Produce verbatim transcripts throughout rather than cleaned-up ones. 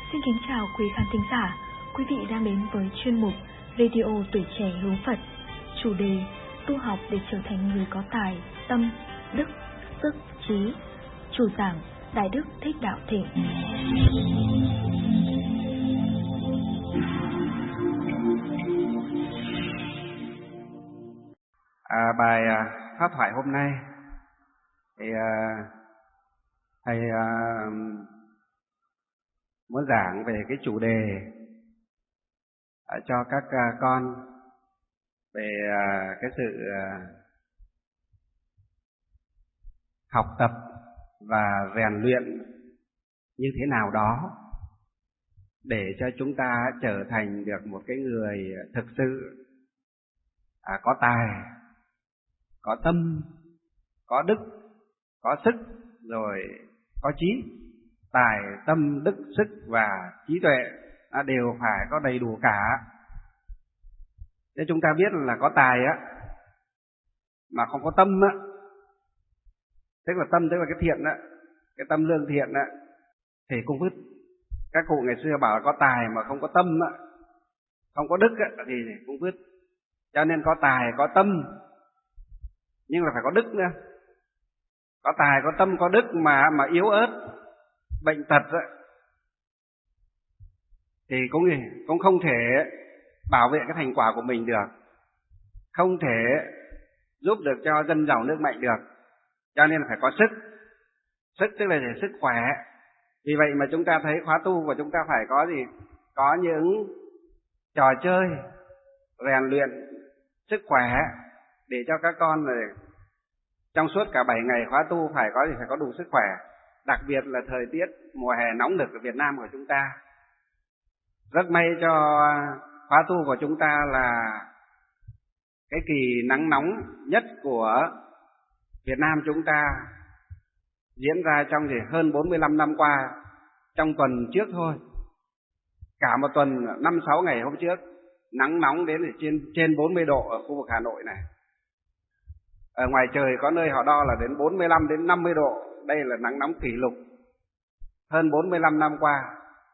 Xin kính chào quý khán thính giả. Quý vị đang đến với chuyên mục Radio Tuổi Trẻ Hướng Phật. Chủ đề tu học để trở thành người có tài, tâm, đức, sức, trí. Chủ giảng Đại Đức Thích Đạo Thịnh. À, bài à, pháp thoại hôm nay thì à, thầy à, muốn giảng về cái chủ đề à, cho các à, con về à, cái sự à, học tập và rèn luyện như thế nào đó để cho chúng ta trở thành được một cái người thực sự à, có tài, có tâm, có đức, có sức, rồi có trí. Tài, tâm, đức, sức và trí tuệ à, đều phải có đầy đủ cả. Nếu chúng ta biết là có tài á mà không có tâm á, tức là tâm tức là cái thiện á, cái tâm lương thiện á, thì cũng vứt. Các cụ ngày xưa bảo là có tài mà không có tâm á, không có đức á, thì cũng vứt. Cho nên có tài, có tâm, nhưng là phải có đức nữa. Có tài, có tâm, có đức mà mà yếu ớt, bệnh tật á, thì cũng cũng không thể bảo vệ cái thành quả của mình được, không thể giúp được cho dân giàu nước mạnh được. Cho nên là phải có sức. Sức tức là để sức khỏe. Vì vậy mà chúng ta thấy khóa tu của chúng ta phải có gì? Có những trò chơi rèn luyện sức khỏe để cho các con này trong suốt cả bảy ngày khóa tu phải có gì? Phải có đủ sức khỏe. Đặc biệt là thời tiết mùa hè nóng nực ở Việt Nam của chúng ta. Rất may cho khóa tu của chúng ta là cái kỳ nắng nóng nhất của Việt Nam chúng ta diễn ra trong gì hơn bốn mươi lăm năm qua. Trong tuần trước thôi, cả một tuần năm sáu ngày hôm trước, nắng nóng đến trên trên bốn mươi độ ở khu vực Hà Nội này. Ở ngoài trời có nơi họ đo là đến bốn mươi lăm đến năm mươi độ. Đây là nắng nóng kỷ lục hơn bốn mươi lăm năm qua.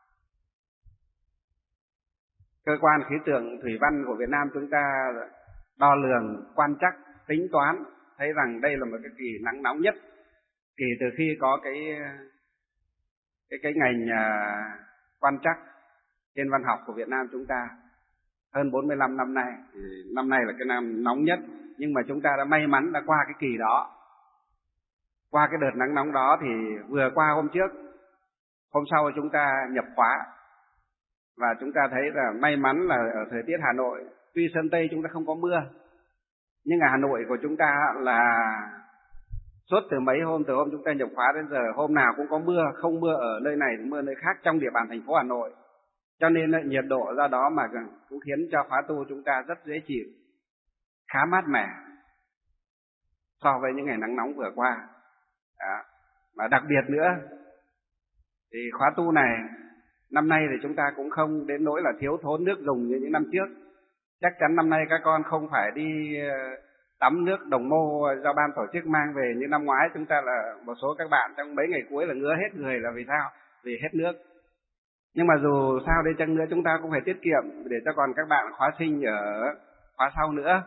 Cơ quan khí tượng thủy văn của Việt Nam chúng ta đo lường, quan trắc, tính toán thấy rằng đây là một cái kỳ nắng nóng nhất kỳ từ khi có cái cái cái ngành à, quan trắc thiên văn học của Việt Nam chúng ta hơn bốn mươi lăm năm nay. Năm nay là cái năm nóng nhất, nhưng mà chúng ta đã may mắn đã qua cái kỳ đó. Qua cái đợt nắng nóng đó thì vừa qua hôm trước, hôm sau chúng ta nhập khóa. Và chúng ta thấy là may mắn là ở thời tiết Hà Nội, tuy Sơn Tây chúng ta không có mưa, nhưng ở Hà Nội của chúng ta là suốt từ mấy hôm, từ hôm chúng ta nhập khóa đến giờ, hôm nào cũng có mưa, không mưa ở nơi này thì mưa nơi khác trong địa bàn thành phố Hà Nội. Cho nên nhiệt độ ra đó mà cũng khiến cho khóa tu chúng ta rất dễ chịu, khá mát mẻ so với những ngày nắng nóng vừa qua. Đó. Và đặc biệt nữa thì khóa tu này năm nay thì chúng ta cũng không đến nỗi là thiếu thốn nước dùng như những năm trước. Chắc chắn năm nay các con không phải đi tắm nước đồng mô do ban tổ chức mang về như năm ngoái. Chúng ta là một số các bạn trong mấy ngày cuối là ngứa hết người, là vì sao? Vì hết nước. Nhưng mà dù sao đi chăng nữa chúng ta cũng phải tiết kiệm để cho còn các bạn khóa sinh ở khóa sau nữa.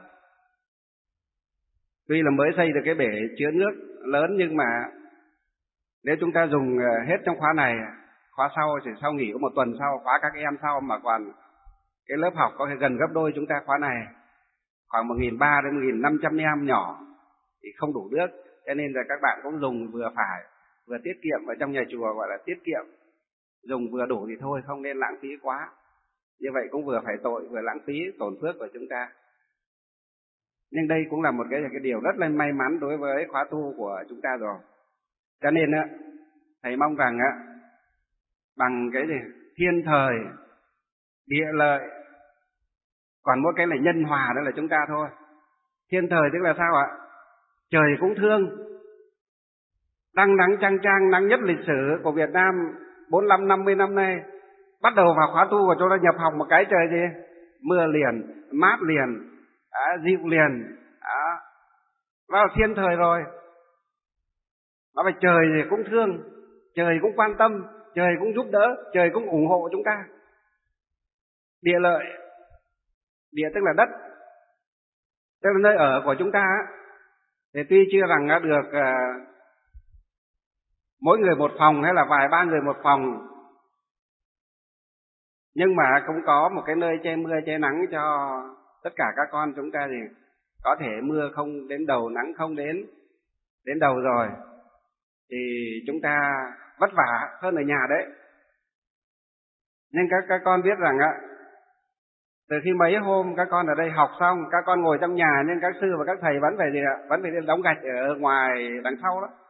Tuy là mới xây được cái bể chứa nước lớn, nhưng mà nếu chúng ta dùng hết trong khóa này, khóa sau chỉ sau nghỉ có một tuần sau, khóa các em sau mà còn cái lớp học có thể gần gấp đôi chúng ta khóa này, khoảng một nghìn ba trăm đến một nghìn năm trăm em nhỏ thì không đủ nước. Cho nên là các bạn cũng dùng vừa phải, vừa tiết kiệm. Ở trong nhà chùa gọi là tiết kiệm, dùng vừa đủ thì thôi, không nên lãng phí quá. Như vậy cũng vừa phải tội, vừa lãng phí tổn phước của chúng ta. Nhưng đây cũng là một cái, cái điều rất là may mắn đối với khóa tu của chúng ta rồi. Cho nên á, thầy mong rằng á, bằng cái gì thiên thời, địa lợi, còn mỗi cái là nhân hòa, đó là chúng ta thôi. Thiên thời tức là sao ạ? Trời cũng thương. Đăng nắng chang chang, nắng nhất lịch sử của Việt Nam bốn mươi lăm năm mươi năm nay. Bắt đầu vào khóa tu của chúng ta nhập học một cái trời gì? Mưa liền, mát liền, à, dịu liền. À, vào thiên thời rồi. Nó phải trời thì cũng thương, trời cũng quan tâm, trời cũng giúp đỡ, trời cũng ủng hộ chúng ta. Địa lợi, địa tức là đất, tức là nơi ở của chúng ta thì tuy chưa rằng được uh, mỗi người một phòng hay là vài ba người một phòng, nhưng mà cũng có một cái nơi che mưa che nắng cho tất cả các con chúng ta. Thì có thể mưa không đến đầu, nắng không đến đến đầu rồi thì chúng ta vất vả hơn ở nhà đấy. Nhưng các các con biết rằng á, từ khi mấy hôm các con ở đây học xong, các con ngồi trong nhà nhưng các sư và các thầy vẫn phải gì ạ? Vẫn phải đi đóng gạch ở ngoài đằng sau đó.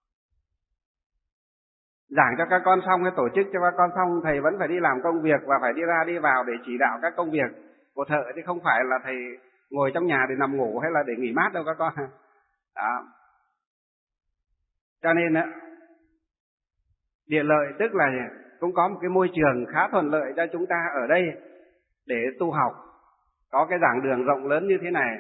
Giảng cho các con xong, hay tổ chức cho các con xong, thầy vẫn phải đi làm công việc và phải đi ra đi vào để chỉ đạo các công việc của thợ, chứ không phải là thầy ngồi trong nhà để nằm ngủ hay là để nghỉ mát đâu các con. Đó. Cho nên á, địa lợi tức là cũng có một cái môi trường khá thuận lợi cho chúng ta ở đây để tu học. Có cái giảng đường rộng lớn như thế này,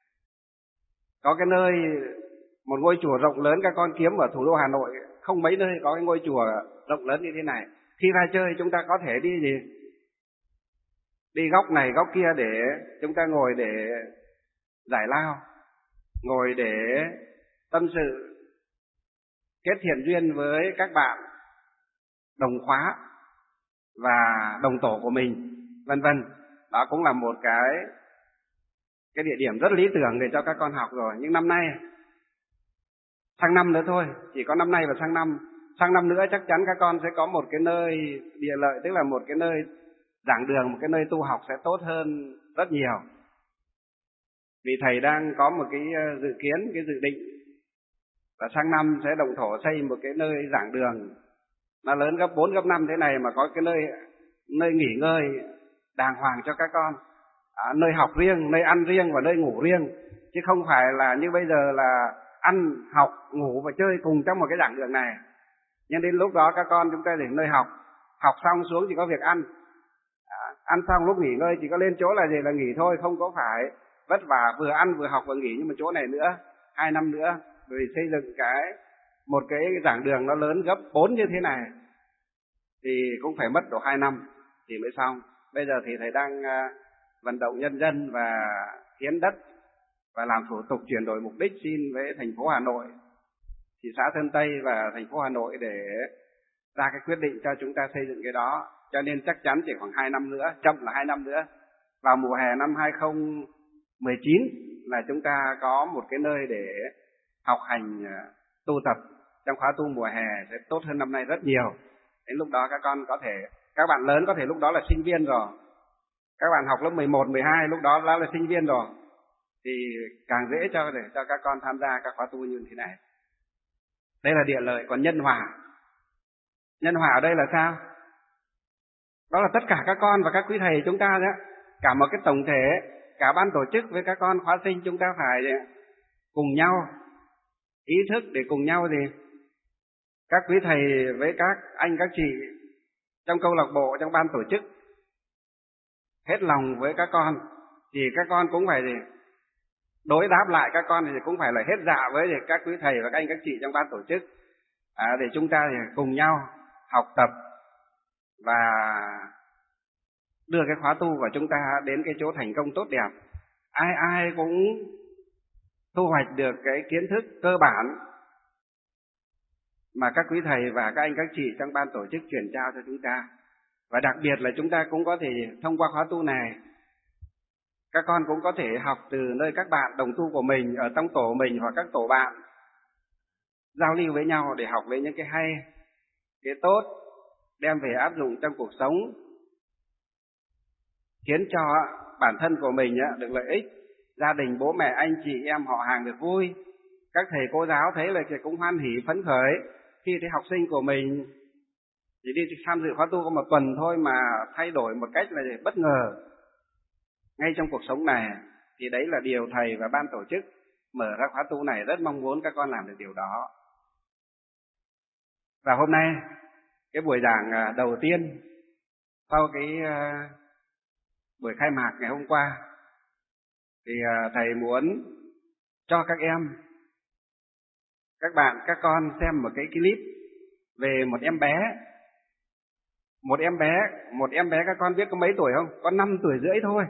có cái nơi, một ngôi chùa rộng lớn, các con kiếm ở thủ đô Hà Nội không mấy nơi có cái ngôi chùa rộng lớn như thế này. Khi ra chơi chúng ta có thể đi gì? Đi góc này góc kia để chúng ta ngồi để giải lao, ngồi để tâm sự, kết thiện duyên với các bạn đồng khóa và đồng tổ của mình, vân vân. Đó cũng là một cái cái địa điểm rất lý tưởng để cho các con học rồi. Nhưng năm nay, sang năm nữa thôi, chỉ có năm nay và sang năm, sang năm nữa chắc chắn các con sẽ có một cái nơi địa lợi, tức là một cái nơi giảng đường, một cái nơi tu học sẽ tốt hơn rất nhiều. Vì thầy đang có một cái dự kiến, cái dự định là sang năm sẽ động thổ xây một cái nơi giảng đường nó lớn gấp bốn, gấp năm thế này, mà có cái nơi nơi nghỉ ngơi đàng hoàng cho các con, à, nơi học riêng, nơi ăn riêng và nơi ngủ riêng, chứ không phải là như bây giờ là ăn, học, ngủ và chơi cùng trong một cái giảng đường này. Nhưng đến lúc đó các con chúng ta đến nơi học, học xong xuống chỉ có việc ăn, à, ăn xong lúc nghỉ ngơi chỉ có lên chỗ là gì là nghỉ thôi, không có phải vất vả vừa ăn vừa học vừa nghỉ. Nhưng mà chỗ này nữa, hai năm nữa, rồi xây dựng cái một cái giảng đường nó lớn gấp bốn như thế này thì cũng phải mất độ hai năm thì mới xong. Bây giờ thì thầy đang uh, vận động nhân dân và hiến đất và làm thủ tục chuyển đổi mục đích xin với thành phố Hà Nội, thị xã Sơn Tây và thành phố Hà Nội để ra cái quyết định cho chúng ta xây dựng cái đó. Cho nên chắc chắn chỉ khoảng hai năm nữa, chậm là hai năm nữa, vào mùa hè năm hai không một chín là chúng ta có một cái nơi để học hành tu tập trong khóa tu mùa hè sẽ tốt hơn năm nay rất nhiều. Đến lúc đó các con có thể, các bạn lớn có thể lúc đó là sinh viên rồi, các bạn học lớp mười một, mười hai lúc đó đã là sinh viên rồi, thì càng dễ cho để cho các con tham gia các khóa tu như thế này. Đây là địa lợi. Còn nhân hòa, nhân hòa ở đây là sao? Đó là tất cả các con và các quý thầy chúng ta đó, cả một cái tổng thể, cả ban tổ chức với các con khóa sinh chúng ta phải cùng nhau ý thức để cùng nhau gì? Các quý thầy với các anh các chị trong câu lạc bộ, trong ban tổ chức hết lòng với các con thì các con cũng phải gì? Đối đáp lại các con thì cũng phải là hết dạ với các quý thầy và các anh các chị trong ban tổ chức, à, để chúng ta thì cùng nhau học tập và đưa cái khóa tu của chúng ta đến cái chỗ thành công tốt đẹp. Ai ai cũng thu hoạch được cái kiến thức cơ bản mà các quý thầy và các anh các chị trong ban tổ chức truyền trao cho chúng ta. Và đặc biệt là chúng ta cũng có thể thông qua khóa tu này, các con cũng có thể học từ nơi các bạn đồng tu của mình ở trong tổ mình hoặc các tổ bạn, giao lưu với nhau để học về những cái hay, cái tốt, đem về áp dụng trong cuộc sống, khiến cho bản thân của mình được lợi ích, gia đình, bố mẹ, anh chị, em, họ hàng được vui. Các thầy cô giáo thấy là cũng hoan hỉ, phấn khởi khi thấy học sinh của mình chỉ đi tham dự khóa tu có một tuần thôi mà thay đổi một cách là bất ngờ ngay trong cuộc sống này. Thì đấy là điều thầy và ban tổ chức mở ra khóa tu này rất mong muốn các con làm được điều đó. Và hôm nay cái buổi giảng đầu tiên sau cái buổi khai mạc ngày hôm qua thì thầy muốn cho các em, các bạn, các con xem một cái clip về một em bé Một em bé, một em bé các con biết có mấy tuổi không? Có năm tuổi rưỡi thôi.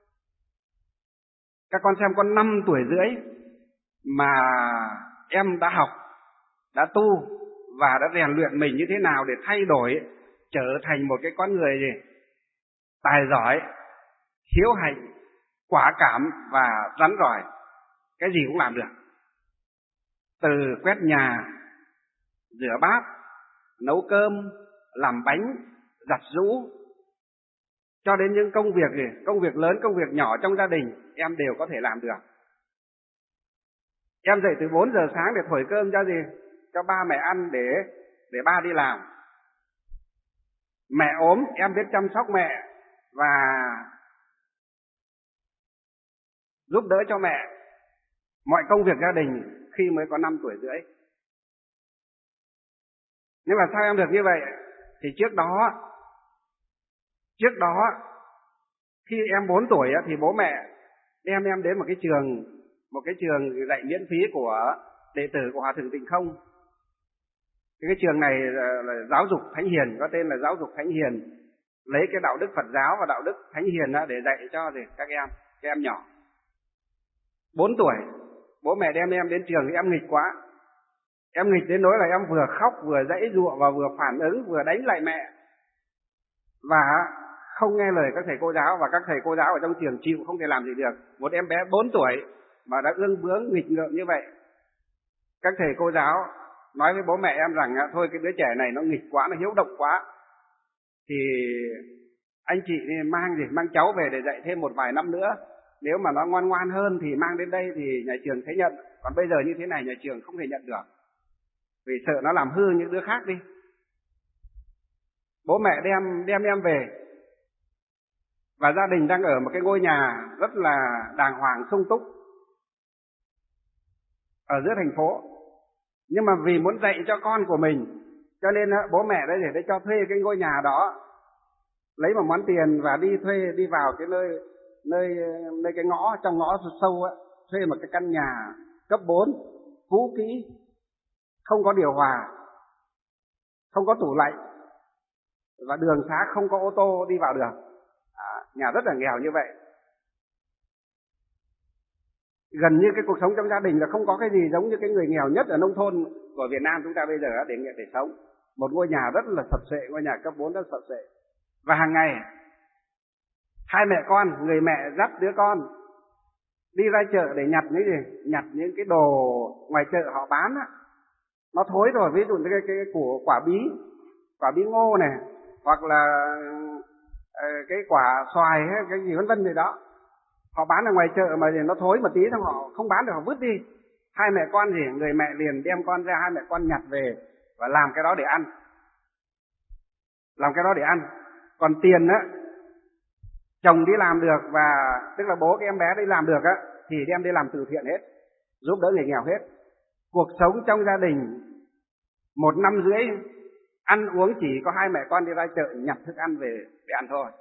Các con xem, con năm tuổi rưỡi mà em đã học, đã tu và đã rèn luyện mình như thế nào để thay đổi, trở thành một cái con người gì? Tài giỏi, hiếu hạnh, quả cảm và rắn rỏi. Cái gì cũng làm được. Từ quét nhà, rửa bát, nấu cơm, làm bánh, giặt giũ, cho đến những công việc gì, công việc lớn, công việc nhỏ trong gia đình, em đều có thể làm được. Em dậy từ bốn giờ sáng để thổi cơm cho gì? Cho ba mẹ ăn để để ba đi làm. Mẹ ốm, em biết chăm sóc mẹ và giúp đỡ cho mẹ mọi công việc gia đình khi mới có năm tuổi rưỡi. Nhưng mà sao em được như vậy? Thì trước đó, trước đó khi em bốn tuổi thì bố mẹ đem em đến một cái trường, một cái trường dạy miễn phí của đệ tử của Hòa Thượng Tịnh Không. Cái trường này là giáo dục Thánh Hiền, có tên là giáo dục Thánh Hiền, lấy cái đạo đức Phật giáo và đạo đức Thánh Hiền để dạy cho các em, các em nhỏ. Bốn tuổi, bố mẹ đem em đến trường thì em nghịch quá. Em nghịch đến nỗi là em vừa khóc, vừa giãy giụa và vừa phản ứng, vừa đánh lại mẹ. Và không nghe lời các thầy cô giáo, và các thầy cô giáo ở trong trường chịu không thể làm gì được. Một em bé bốn tuổi mà đã ương bướng nghịch ngợm như vậy. Các thầy cô giáo nói với bố mẹ em rằng thôi cái đứa trẻ này nó nghịch quá, nó hiếu động quá, thì anh chị mang gì mang cháu về để dạy thêm một vài năm nữa. Nếu mà nó ngoan ngoan hơn thì mang đến đây thì nhà trường sẽ nhận. Còn bây giờ như thế này nhà trường không thể nhận được, vì sợ nó làm hư những đứa khác đi. Bố mẹ đem đem em về, và gia đình đang ở một cái ngôi nhà rất là đàng hoàng sung túc ở giữa thành phố. Nhưng mà vì muốn dạy cho con của mình, cho nên bố mẹ đã để cho thuê cái ngôi nhà đó, lấy một món tiền và đi thuê, đi vào cái nơi nơi nơi cái ngõ, trong ngõ sâu á, thuê một cái căn nhà cấp bốn, cũ kỹ, không có điều hòa, không có tủ lạnh, và đường xá không có ô tô đi vào được. À, nhà rất là nghèo như vậy. Gần như cái cuộc sống trong gia đình là không có cái gì giống như cái người nghèo nhất ở nông thôn của Việt Nam chúng ta bây giờ để để sống. Một ngôi nhà rất là sập sệ, ngôi nhà cấp bốn rất sập sệ. Và hàng ngày hai mẹ con, người mẹ dắt đứa con đi ra chợ để nhặt những gì? Nhặt những cái đồ ngoài chợ họ bán á. Nó thối rồi, ví dụ như cái, cái, cái củ quả bí, quả bí ngô này, hoặc là cái quả xoài hay cái gì vân vân gì đó. Họ bán ở ngoài chợ mà nó thối một tí xong họ không bán được, họ vứt đi. Hai mẹ con gì, người mẹ liền đem con ra, hai mẹ con nhặt về và làm cái đó để ăn. Làm cái đó để ăn. Còn tiền á, chồng đi làm được, và tức là bố cái em bé đi làm được á, thì đem đi làm từ thiện hết, giúp đỡ người nghèo hết. Cuộc sống trong gia đình một năm rưỡi ăn uống chỉ có hai mẹ con đi ra chợ nhặt thức ăn về để ăn thôi,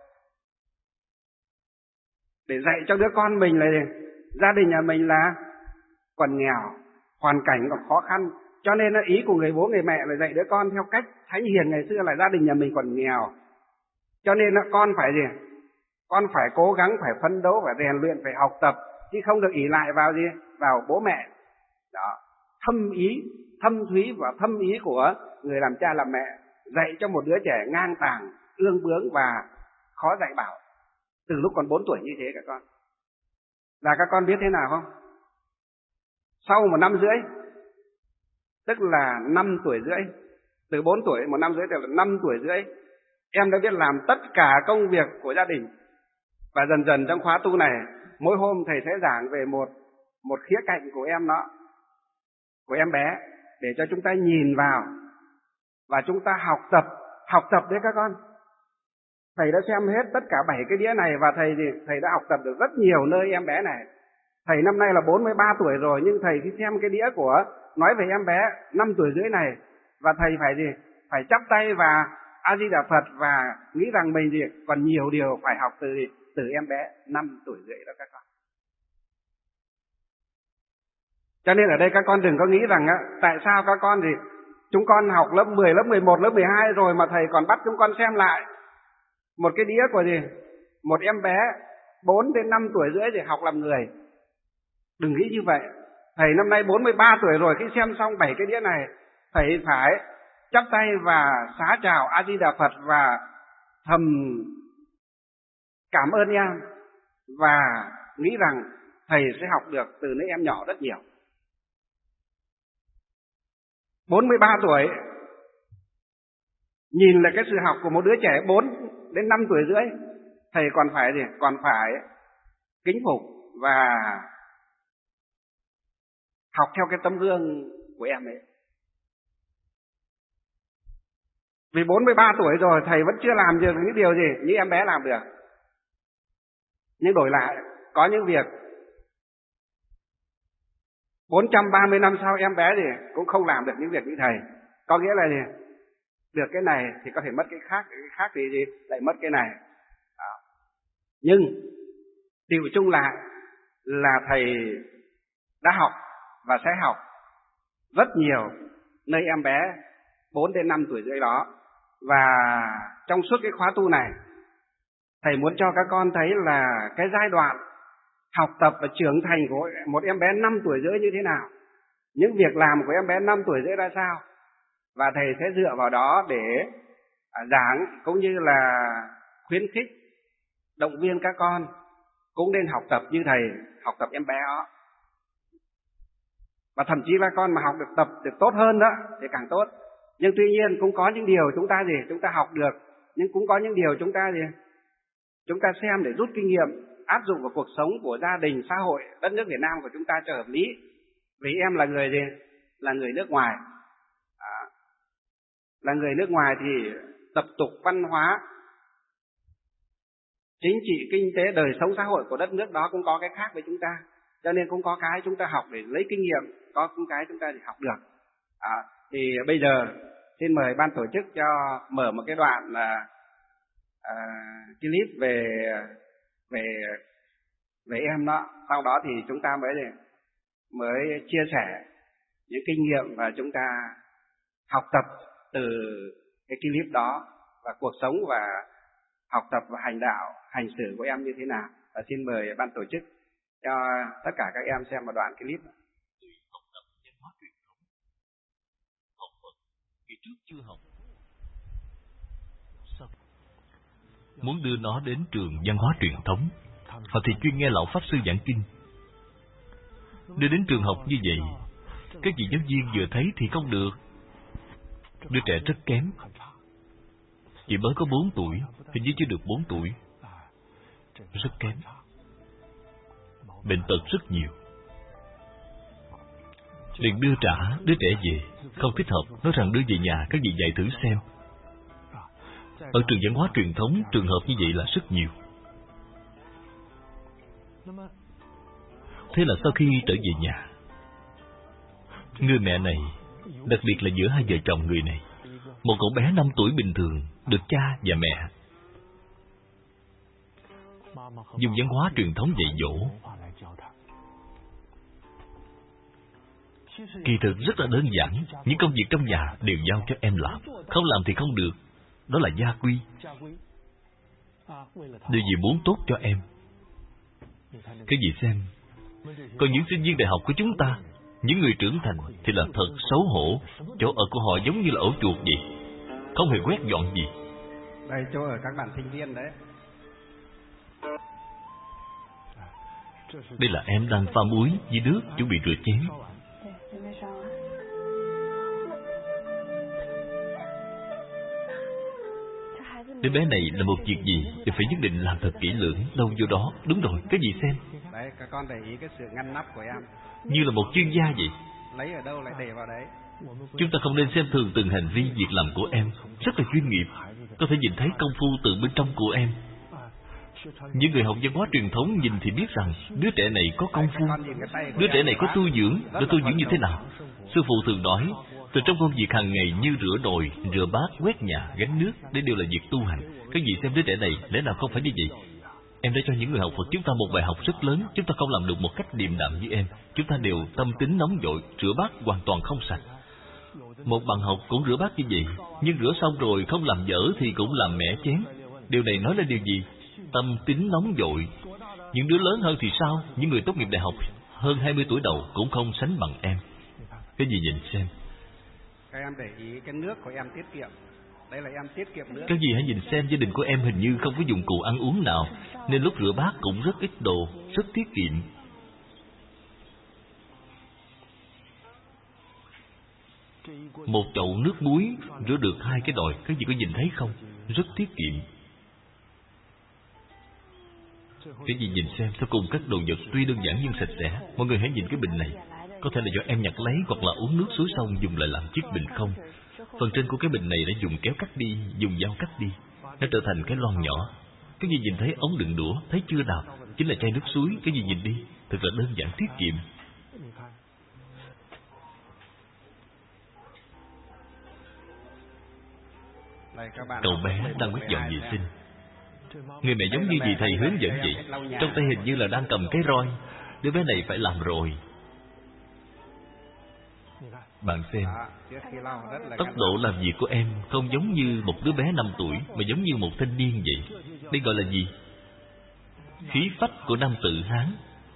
để dạy cho đứa con mình là gia đình nhà mình là còn nghèo, hoàn cảnh còn khó khăn. Cho nên ý của người bố người mẹ là dạy đứa con theo cách Thánh Hiền ngày xưa là gia đình nhà mình còn nghèo. Cho nên con phải gì? Con phải cố gắng, phải phấn đấu, phải rèn luyện, phải học tập, chứ không được ỷ lại vào gì? Vào bố mẹ. Đó, thâm ý, thâm thúy và thâm ý của người làm cha làm mẹ dạy cho một đứa trẻ ngang tàng, ương bướng và khó dạy bảo từ lúc còn bốn tuổi như thế các con. Là các con biết thế nào không? Sau một năm rưỡi, tức là năm tuổi rưỡi, từ bốn tuổi một năm rưỡi tức là năm tuổi rưỡi, em đã biết làm tất cả công việc của gia đình. Và dần dần trong khóa tu này, mỗi hôm thầy sẽ giảng về một một khía cạnh của em nó, của em bé, để cho chúng ta nhìn vào và chúng ta học tập, học tập đấy các con. Thầy đã xem hết tất cả bảy cái đĩa này, và thầy thì thầy đã học tập được rất nhiều nơi em bé này. Thầy năm nay là bốn mươi ba tuổi rồi, nhưng thầy khi xem cái đĩa của nói về em bé năm tuổi rưỡi này, và thầy phải gì? Phải chắp tay và A Di Đà Phật, và nghĩ rằng mình gì còn nhiều điều phải học từ từ em bé năm tuổi rưỡi đó các con. Cho nên ở đây các con đừng có nghĩ rằng á, tại sao các con gì Chúng con học lớp mười, lớp mười một, lớp mười hai rồi mà thầy còn bắt chúng con xem lại một cái đĩa của gì? Một em bé bốn đến năm tuổi rưỡi để học làm người. Đừng nghĩ như vậy. Thầy năm nay bốn mươi ba tuổi rồi, khi xem xong bảy cái đĩa này, thầy phải chắp tay và xá chào A Di Đà Phật và thầm cảm ơn em và nghĩ rằng thầy sẽ học được từ nơi em nhỏ rất nhiều. bốn mươi ba tuổi, nhìn là cái sự học của một đứa trẻ bốn đến năm tuổi rưỡi, thầy còn phải gì? Còn phải kính phục và học theo cái tấm gương của em ấy. Vì bốn mươi ba tuổi rồi, thầy vẫn chưa làm được những điều gì như em bé làm được. Nhưng đổi lại, có những việc bốn trăm ba mươi năm sau em bé thì cũng không làm được những việc như thầy. Có nghĩa là gì? Được cái này thì có thể mất cái khác, cái khác thì gì? Lại mất cái này. Đó. Nhưng điều chung lại là thầy đã học và sẽ học rất nhiều nơi em bé bốn đến năm tuổi rưỡi đó. Và trong suốt cái khóa tu này, thầy muốn cho các con thấy là cái giai đoạn học tập và trưởng thành của một em bé năm tuổi rưỡi như thế nào, những việc làm của em bé năm tuổi rưỡi ra sao, và thầy sẽ dựa vào đó để giảng cũng như là khuyến khích, động viên các con cũng nên học tập như thầy học tập em bé đó. Và thậm chí là con mà học được tập được tốt hơn đó thì càng tốt. Nhưng tuy nhiên cũng có những điều chúng ta gì chúng ta học được, nhưng cũng có những điều chúng ta gì chúng ta xem để rút kinh nghiệm áp dụng vào cuộc sống của gia đình, xã hội, đất nước Việt Nam của chúng ta cho hợp lý. Vì em là người gì là người nước ngoài, à, là người nước ngoài thì tập tục văn hóa, chính trị, kinh tế, đời sống xã hội của đất nước đó cũng có cái khác với chúng ta, cho nên cũng có cái chúng ta học để lấy kinh nghiệm, có cũng cái chúng ta thì học được. À, thì bây giờ xin mời ban tổ chức cho mở một cái đoạn là à, clip về về về em đó, sau đó thì chúng ta mới mới chia sẻ những kinh nghiệm và chúng ta học tập từ cái clip đó và cuộc sống và học tập và hành đạo, hành xử của em như thế nào. Và xin mời ban tổ chức cho tất cả các em xem một đoạn clip. Học tập văn hóa truyền thống, học Phật kỳ trước chưa học, sao muốn đưa nó đến trường văn hóa truyền thống, họ thì chuyên nghe lão pháp sư giảng kinh. Đưa đến trường học như vậy, các vị giáo viên vừa thấy thì không được. Đứa trẻ rất kém, chỉ mới có bốn tuổi, hình như chưa được bốn tuổi, rất kém, bệnh tật rất nhiều. Liền đưa trả đứa trẻ về, không thích hợp, nói rằng đưa về nhà các vị dạy thử xem. Ở trường văn hóa truyền thống, trường hợp như vậy là rất nhiều. Thế là sau khi trở về nhà, người mẹ này, đặc biệt là giữa hai vợ chồng người này, một cậu bé năm tuổi bình thường, được cha và mẹ dùng văn hóa truyền thống dạy dỗ. Kỳ thực rất là đơn giản, những công việc trong nhà đều giao cho em làm, không làm thì không được. Đó là gia quy. Điều gì muốn tốt cho em. Cái gì xem, còn những sinh viên đại học của chúng ta, những người trưởng thành thì là thật xấu hổ. Chỗ ở của họ giống như là ổ chuột vậy, không hề quét dọn gì. Đây chỗ ở các bạn sinh viên đấy. Đây là em đang pha muối với nước chuẩn bị rửa chén. Đứa bé này là một việc gì thì phải nhất định làm thật kỹ lưỡng. Đâu vô đó. Đúng rồi, cái gì xem. Đấy, các con để ý cái sự ngăn nắp của em. Như là một chuyên gia vậy. Lấy ở đâu lại để vào đấy. Chúng ta không nên xem thường từng hành vi, việc làm của em. Rất là chuyên nghiệp. Có thể nhìn thấy công phu từ bên trong của em. Những người học văn hóa truyền thống nhìn thì biết rằng đứa trẻ này có công phu, đứa trẻ này có tu dưỡng. Đã tu dưỡng như thế nào? Sư phụ thường nói, từ trong công việc hàng ngày như rửa nồi, rửa bát, quét nhà, gánh nước, đây đều là việc tu hành. Cái gì xem đứa trẻ này, lẽ nào không phải như vậy? Em đã cho những người học Phật chúng ta một bài học rất lớn. Chúng ta không làm được một cách điềm đạm như em. Chúng ta đều tâm tính nóng vội, rửa bát hoàn toàn không sạch. Một bạn học cũng rửa bát như vậy, nhưng rửa xong rồi không làm dở thì cũng làm mẻ chén. Điều này nói lên điều gì? Tâm tính nóng vội. Những đứa lớn hơn thì sao? Những người tốt nghiệp đại học hơn hai mươi tuổi đầu cũng không sánh bằng em. Cái gì nhìn xem. Các em để ý cái nước của em tiết kiệm. Đây là em tiết kiệm nước. Cái gì hãy nhìn xem, gia đình của em hình như không có dụng cụ ăn uống nào, nên lúc rửa bát cũng rất ít đồ, rất tiết kiệm. Một chậu nước muối rửa được hai cái nồi, các vị có nhìn thấy không? Rất tiết kiệm. Cái gì nhìn xem, sau cùng các đồ vật tuy đơn giản nhưng sạch sẽ. Mọi người hãy nhìn cái bình này. Có thể là do em nhặt lấy hoặc là uống nước suối xong dùng lại làm chiếc bình không. Phần trên của cái bình này đã dùng kéo cắt đi, dùng dao cắt đi, nó trở thành cái lon nhỏ. Cái gì nhìn thấy ống đựng đũa, thấy chưa nào? Chính là chai nước suối. Cái gì nhìn đi, thật là đơn giản tiết kiệm. Cậu bé đang quét dọn vệ sinh. Người mẹ giống như gì thầy hướng dẫn vậy. Trong tay hình như là đang cầm cái roi. Đứa bé này phải làm rồi. Bạn xem, tốc độ làm việc của em không giống như một đứa bé năm tuổi, mà giống như một thanh niên vậy. Đây gọi là gì? Khí phách của nam tự Hán.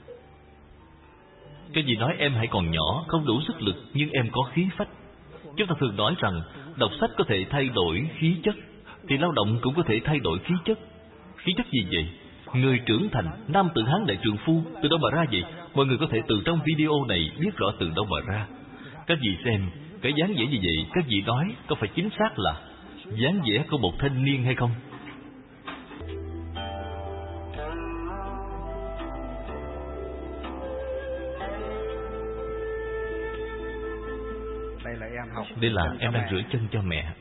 Cái gì nói em hãy còn nhỏ, không đủ sức lực, nhưng em có khí phách. Chúng ta thường nói rằng đọc sách có thể thay đổi khí chất, thì lao động cũng có thể thay đổi khí chất. Khí chất gì vậy? Người trưởng thành, nam tự Hán đại trượng phu, từ đâu mà ra vậy? Mọi người có thể từ trong video này biết rõ từ đâu mà ra. Các vị xem, cái dáng vẻ gì vậy? Các vị nói có phải chính xác là dáng vẻ của một thanh niên hay không? Đây là em học. Đây là em đang rửa chân cho mẹ.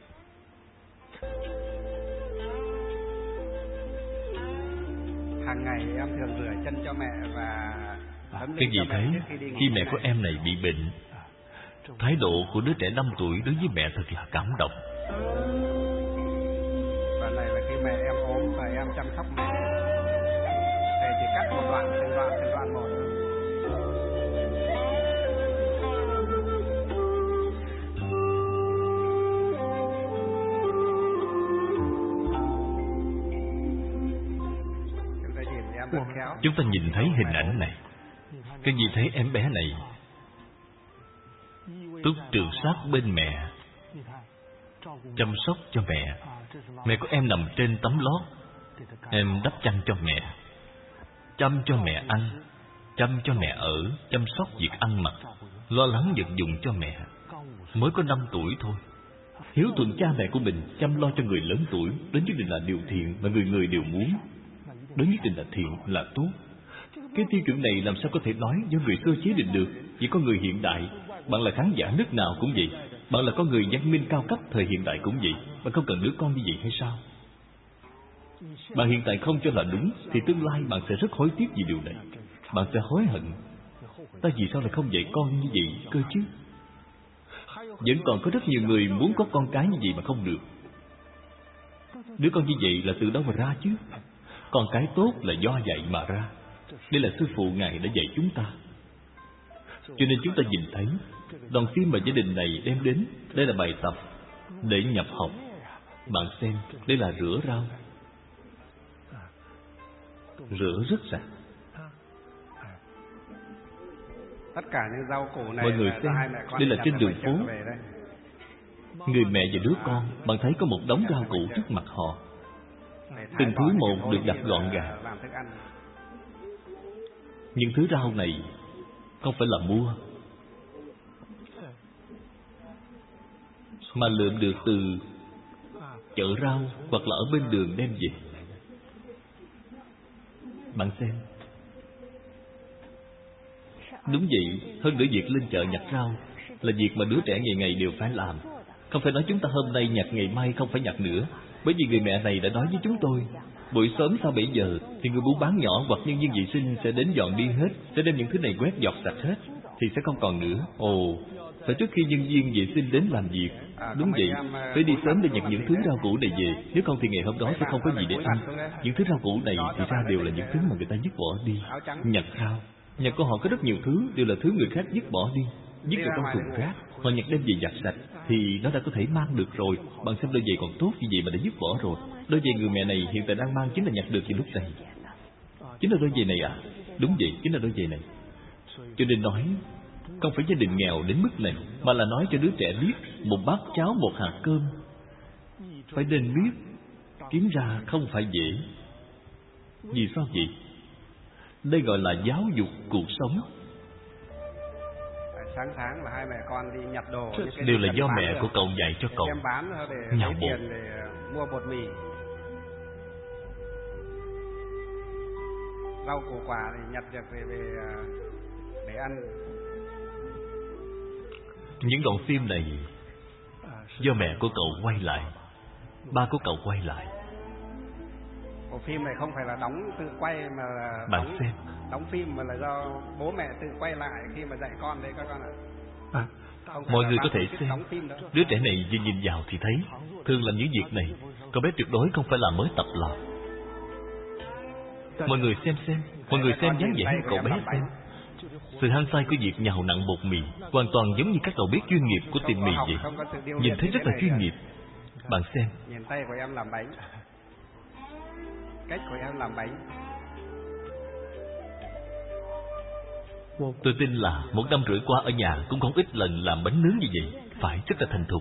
Hàng ngày em thường rửa chân cho mẹ và cái gì thấy khi mẹ của em này bị bệnh. Thái độ của đứa trẻ năm tuổi đối với mẹ thật là cảm động. Và này là khi mẹ em ốm và em chăm sóc mẹ. Thầy chỉ cắt một đoạn, từng đoạn, từng đoạn một. Chúng ta nhìn thấy hình ảnh này. Cái gì thấy em bé này túc trực sát bên mẹ, chăm sóc cho mẹ. Mẹ của em nằm trên tấm lót, em đắp chăn cho mẹ, chăm cho mẹ ăn, chăm cho mẹ ở, chăm sóc việc ăn mặc, lo lắng vật dụng cho mẹ. Mới có năm tuổi thôi. Hiếu thuận cha mẹ của mình, chăm lo cho người lớn tuổi, đó nhất định là điều thiện mà người người đều muốn. Đó nhất định là thiện, là tốt. Cái tiêu chuẩn này làm sao có thể nói do người xưa chế định được? Chỉ có người hiện đại. Bạn là khán giả nước nào cũng vậy. Bạn là con người văn minh cao cấp thời hiện đại cũng vậy. Bạn không cần đứa con như vậy hay sao? Bạn hiện tại không cho là đúng, thì tương lai bạn sẽ rất hối tiếc vì điều này. Bạn sẽ hối hận. Ta vì sao lại không dạy con như vậy cơ chứ? Vẫn còn có rất nhiều người muốn có con cái như vậy mà không được. Đứa con như vậy là từ đâu mà ra chứ? Con cái tốt là do dạy mà ra. Đây là sư phụ Ngài đã dạy chúng ta. Cho nên chúng ta nhìn thấy đoàn phim mà gia đình này đem đến, đây là bài tập để nhập học. Bạn xem, đây là rửa rau, rửa rất sạch. Tất cả những rau củ này, mọi người xem, đây là trên đường phố. Người mẹ và đứa con, bạn thấy có một đống rau củ trước mặt họ. Từng thứ một được đặt gọn gàng. Nhưng thứ rau này không phải là mua, mà lượm được từ chợ rau hoặc là ở bên đường đem về. Bạn xem. Đúng vậy, hơn nữa việc lên chợ nhặt rau là việc mà đứa trẻ ngày ngày đều phải làm. Không phải nói chúng ta hôm nay nhặt ngày mai không phải nhặt nữa. Bởi vì người mẹ này đã nói với chúng tôi, buổi sớm sau bảy giờ thì người buôn bán nhỏ hoặc nhân viên vệ sinh sẽ đến dọn đi hết, sẽ đem những thứ này quét dọn sạch hết, thì sẽ không còn nữa. Ồ, phải trước khi nhân viên vệ sinh đến làm việc. Đúng vậy, phải đi sớm để nhặt những thứ rau củ này về, nếu không thì ngày hôm đó sẽ không có gì để ăn. Những thứ rau củ này thì ra đều là những thứ mà người ta vứt bỏ đi. Nhặt rau, nhà của họ có rất nhiều thứ đều là thứ người khác vứt bỏ đi. vứt vào trong thùng rác hoặc nhặt đem về giặt sạch thì nó đã có thể mang được rồi. Bạn xem đôi giày còn tốt như vậy mà đã vứt bỏ rồi. Đôi giày người mẹ này hiện tại đang mang chính là nhặt được vào lúc này. Chính là đôi giày này à? Đúng vậy, chính là đôi giày này. Cho nên nói không phải gia đình nghèo đến mức này, mà là nói cho đứa trẻ biết một bát cháo, một hạt cơm phải nên biết kiếm ra không phải dễ. Vì sao vậy? Đây gọi là giáo dục cuộc sống. Sáng sáng là hai mẹ con đi nhặt đồ, đều là do mẹ của cậu dạy cho cậu. Em bán để nhào lấy bột, tiền để mua bột mì. Rau củ quả thì nhặt được về về để ăn. Những đoạn phim này do mẹ của cậu quay lại, ba của cậu quay lại. Bộ phim này không phải là đóng tự quay mà là bạn đóng, xem đóng phim mà là do bố mẹ tự quay lại khi mà dạy con đấy các con ạ. À, mọi người có thể xem. Đứa trẻ này vừa nhìn vào thì thấy thường làm những việc này, cậu bé tuyệt đối không phải là mới tập làm. Mọi người xem xem, mọi người xem dáng vẻ của cậu bé xem. Sự hăng say của việc nhào nặng bột mì hoàn toàn giống như các đầu bếp chuyên nghiệp của tiệm mì vậy. Nhìn thấy rất là chuyên nghiệp. Bạn xem. Nhìn tay của em làm bánh, cách của em làm bánh. Tôi tin là một năm rưỡi qua ở nhà cũng không ít lần làm bánh nướng như vậy. Phải rất là thành thục.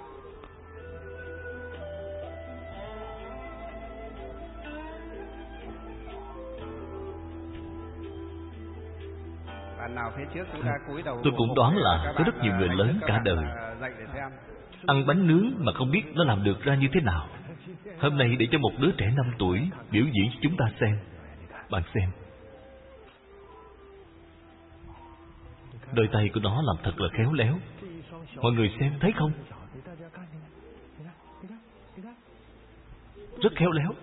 Nào phía trước chúng ta cúi đầu. Tôi cũng đoán là có rất nhiều người lớn cả đời ăn bánh nướng mà không biết nó làm được ra như thế nào. Hôm nay để cho một đứa trẻ năm tuổi biểu diễn cho chúng ta xem. Bạn xem, đôi tay của nó làm thật là khéo léo. Mọi người xem thấy không? Rất khéo léo.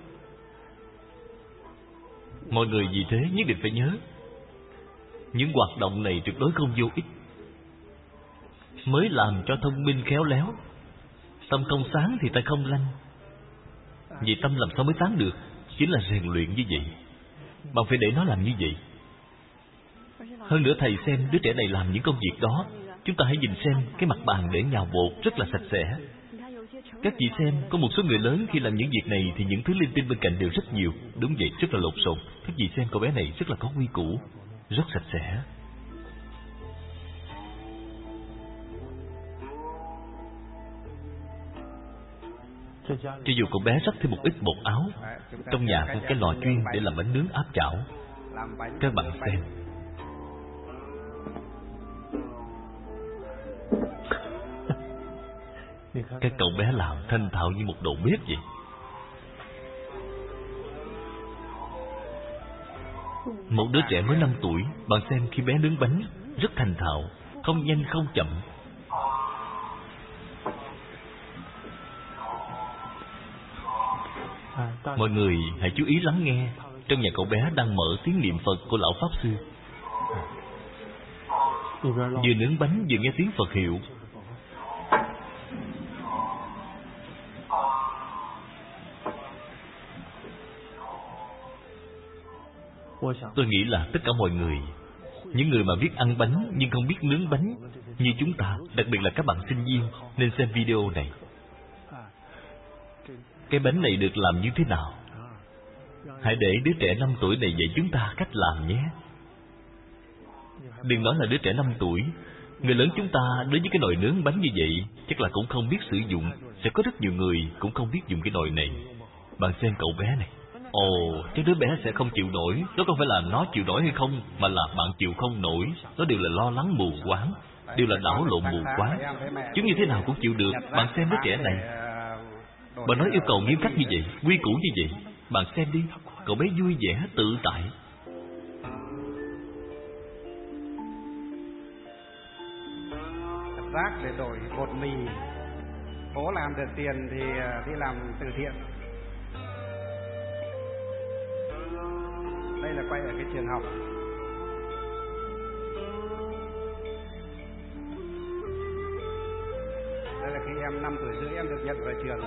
Mọi người vì thế nhất định phải nhớ, những hoạt động này tuyệt đối không vô ích. Mới làm cho thông minh khéo léo. Tâm không sáng thì tay không lanh. Vì tâm làm sao mới sáng được? Chính là rèn luyện như vậy. Bạn phải để nó làm như vậy. Hơn nữa thầy xem đứa trẻ này làm những công việc đó. Chúng ta hãy nhìn xem cái mặt bàn để nhào bột rất là sạch sẽ. Các chị xem, có một số người lớn khi làm những việc này thì những thứ linh tinh bên cạnh đều rất nhiều. Đúng vậy, rất là lộn xộn. Các chị xem cậu bé này rất là có quy củ, rất sạch sẽ. Cho dù cậu bé rắc thêm một ít bột áo, trong nhà có cái lò chuyên để làm bánh nướng áp chảo. Các bạn xem. Cái cậu bé làm thanh thạo như một đầu bếp vậy. Một đứa trẻ mới năm tuổi, bạn xem khi bé nướng bánh rất thành thạo, không nhanh không chậm. Mọi người hãy chú ý lắng nghe. Trong nhà cậu bé đang mở tiếng niệm Phật của lão Pháp Sư. Vừa nướng bánh vừa nghe tiếng Phật hiệu. Tôi nghĩ là tất cả mọi người, những người mà biết ăn bánh nhưng không biết nướng bánh như chúng ta, đặc biệt là các bạn sinh viên, nên xem video này. Cái bánh này được làm như thế nào? Hãy để đứa trẻ năm tuổi này dạy chúng ta cách làm nhé. Đừng nói là đứa trẻ năm tuổi, người lớn chúng ta đối với cái nồi nướng bánh như vậy chắc là cũng không biết sử dụng. Sẽ có rất nhiều người cũng không biết dùng cái nồi này. Bạn xem cậu bé này. Ồ, cái đứa bé sẽ không chịu nổi. Đó không phải là nó chịu nổi hay không, mà là bạn chịu không nổi. Đó đều là lo lắng mù quáng, đều là đảo lộn mù quáng. Chúng như thế nào cũng chịu được. Bạn xem đứa trẻ này. Bà nói yêu cầu nghiêm khắc như vậy, quy củ như vậy. Bạn xem đi, cậu bé vui vẻ, tự tại. Rác để đổi bột mì. Bố làm được tiền thì đi làm từ thiện. Đây là quay ở cái trường học. Đây là khi em năm tuổi rưỡi em được nhận vào trường.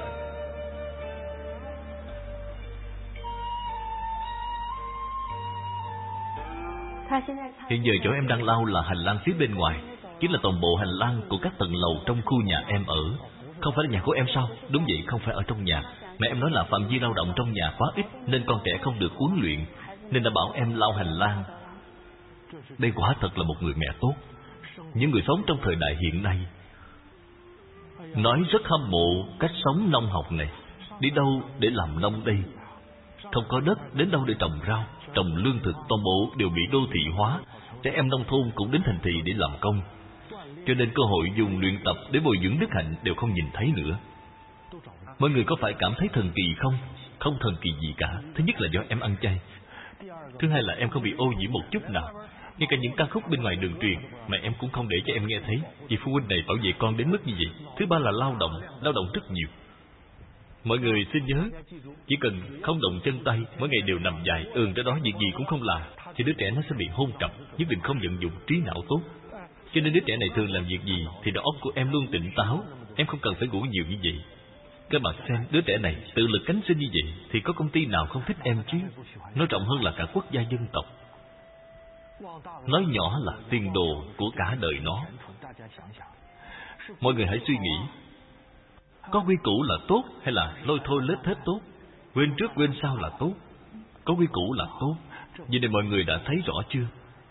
Hiện giờ chỗ em đang lau là hành lang phía bên ngoài. chính là toàn bộ hành lang của các tầng lầu trong khu nhà em ở. Không phải là nhà của em sao? Đúng vậy, không phải ở trong nhà. Mẹ em nói là phạm vi lao động trong nhà quá ít, nên con trẻ không được huấn luyện, nên đã bảo em lau hành lang. Đây quả thật là một người mẹ tốt. Những người sống trong thời đại hiện nay nói rất hâm mộ cách sống nông học này. Đi đâu để làm nông đây? Không có đất, đến đâu để trồng rau, trồng lương thực, toàn bộ đều bị đô thị hóa. Trẻ em nông thôn cũng đến thành thị để làm công, cho nên cơ hội dùng luyện tập để bồi dưỡng đức hạnh đều không nhìn thấy nữa. Mọi người có phải cảm thấy thần kỳ không? Không thần kỳ gì cả. Thứ nhất là do em ăn chay. Thứ hai là em không bị ô nhiễm một chút nào. Ngay cả những ca khúc bên ngoài đường truyền mà em cũng không để cho em nghe thấy. Chị phụ huynh này bảo vệ con đến mức như vậy. Thứ ba là lao động, lao động rất nhiều. Mọi người xin nhớ, chỉ cần không động chân tay, mỗi ngày đều nằm dài ườn ra đó, việc gì cũng không làm, thì đứa trẻ nó sẽ bị hôn trầm, nhất định không vận dụng trí não tốt. Cho nên đứa trẻ này thường làm việc gì thì đầu óc của em luôn tỉnh táo. Em không cần phải ngủ nhiều như vậy. Các bạn xem, đứa trẻ này tự lực cánh sinh như vậy thì có công ty nào không thích em chứ? Nói trọng hơn là cả quốc gia dân tộc. Nói nhỏ là tiền đồ của cả đời nó. Mọi người hãy suy nghĩ, có quy củ là tốt hay là lôi thôi lết hết tốt? Quên trước quên sau là tốt. Có quy củ là tốt. Vậy nên mọi người đã thấy rõ chưa?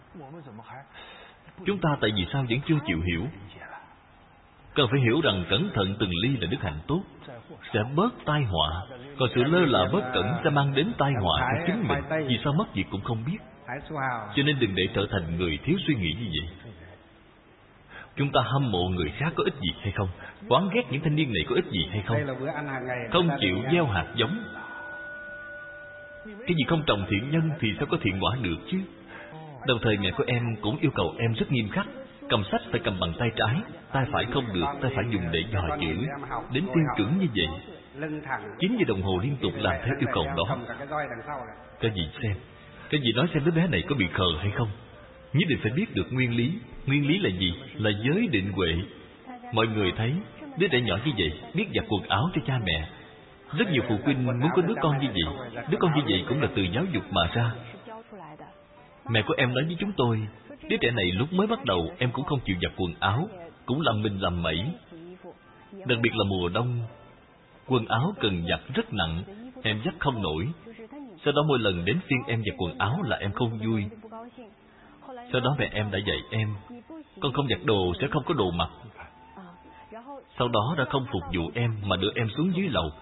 Chúng ta tại vì sao vẫn chưa chịu hiểu? Cần phải hiểu rằng cẩn thận từng ly là đức hạnh tốt, sẽ bớt tai họa. Còn sự lơ là bất cẩn sẽ mang đến tai họa cho chính mình. Vì sao mất việc cũng không biết. Cho nên đừng để trở thành người thiếu suy nghĩ như vậy. Chúng ta hâm mộ người khác có ích gì hay không? Oán ghét những thanh niên này có ích gì hay không? Không chịu gieo hạt giống. Cái gì không trồng thiện nhân thì sao có thiện quả được chứ? Đồng thời mẹ của em cũng yêu cầu em rất nghiêm khắc. Cầm sách phải cầm bằng tay trái, tay phải không được, tay phải dùng để dò chữ. Đến tiêu chuẩn như vậy, chín giờ đồng hồ liên tục làm theo yêu cầu đó. Cái gì xem? Cái gì nói xem đứa bé này có bị khờ hay không? Nhất định phải biết được nguyên lý. Nguyên lý là gì? Là giới định huệ. Mọi người thấy đứa trẻ nhỏ như vậy biết giặt quần áo cho cha mẹ. Rất nhiều phụ huynh muốn có đứa con như vậy. Đứa con như vậy cũng là từ giáo dục mà ra. Mẹ của em nói với chúng tôi, đứa trẻ này lúc mới bắt đầu em cũng không chịu giặt quần áo, cũng làm mình làm mẩy. Đặc biệt là mùa đông, quần áo cần giặt rất nặng, em giặt không nổi. Sau đó mỗi lần đến phiên em giặt quần áo là em không vui. Sau đó mẹ em đã dạy em, con không giặt đồ sẽ không có đồ mặc. Sau đó đã không phục vụ em mà đưa em xuống dưới lầu,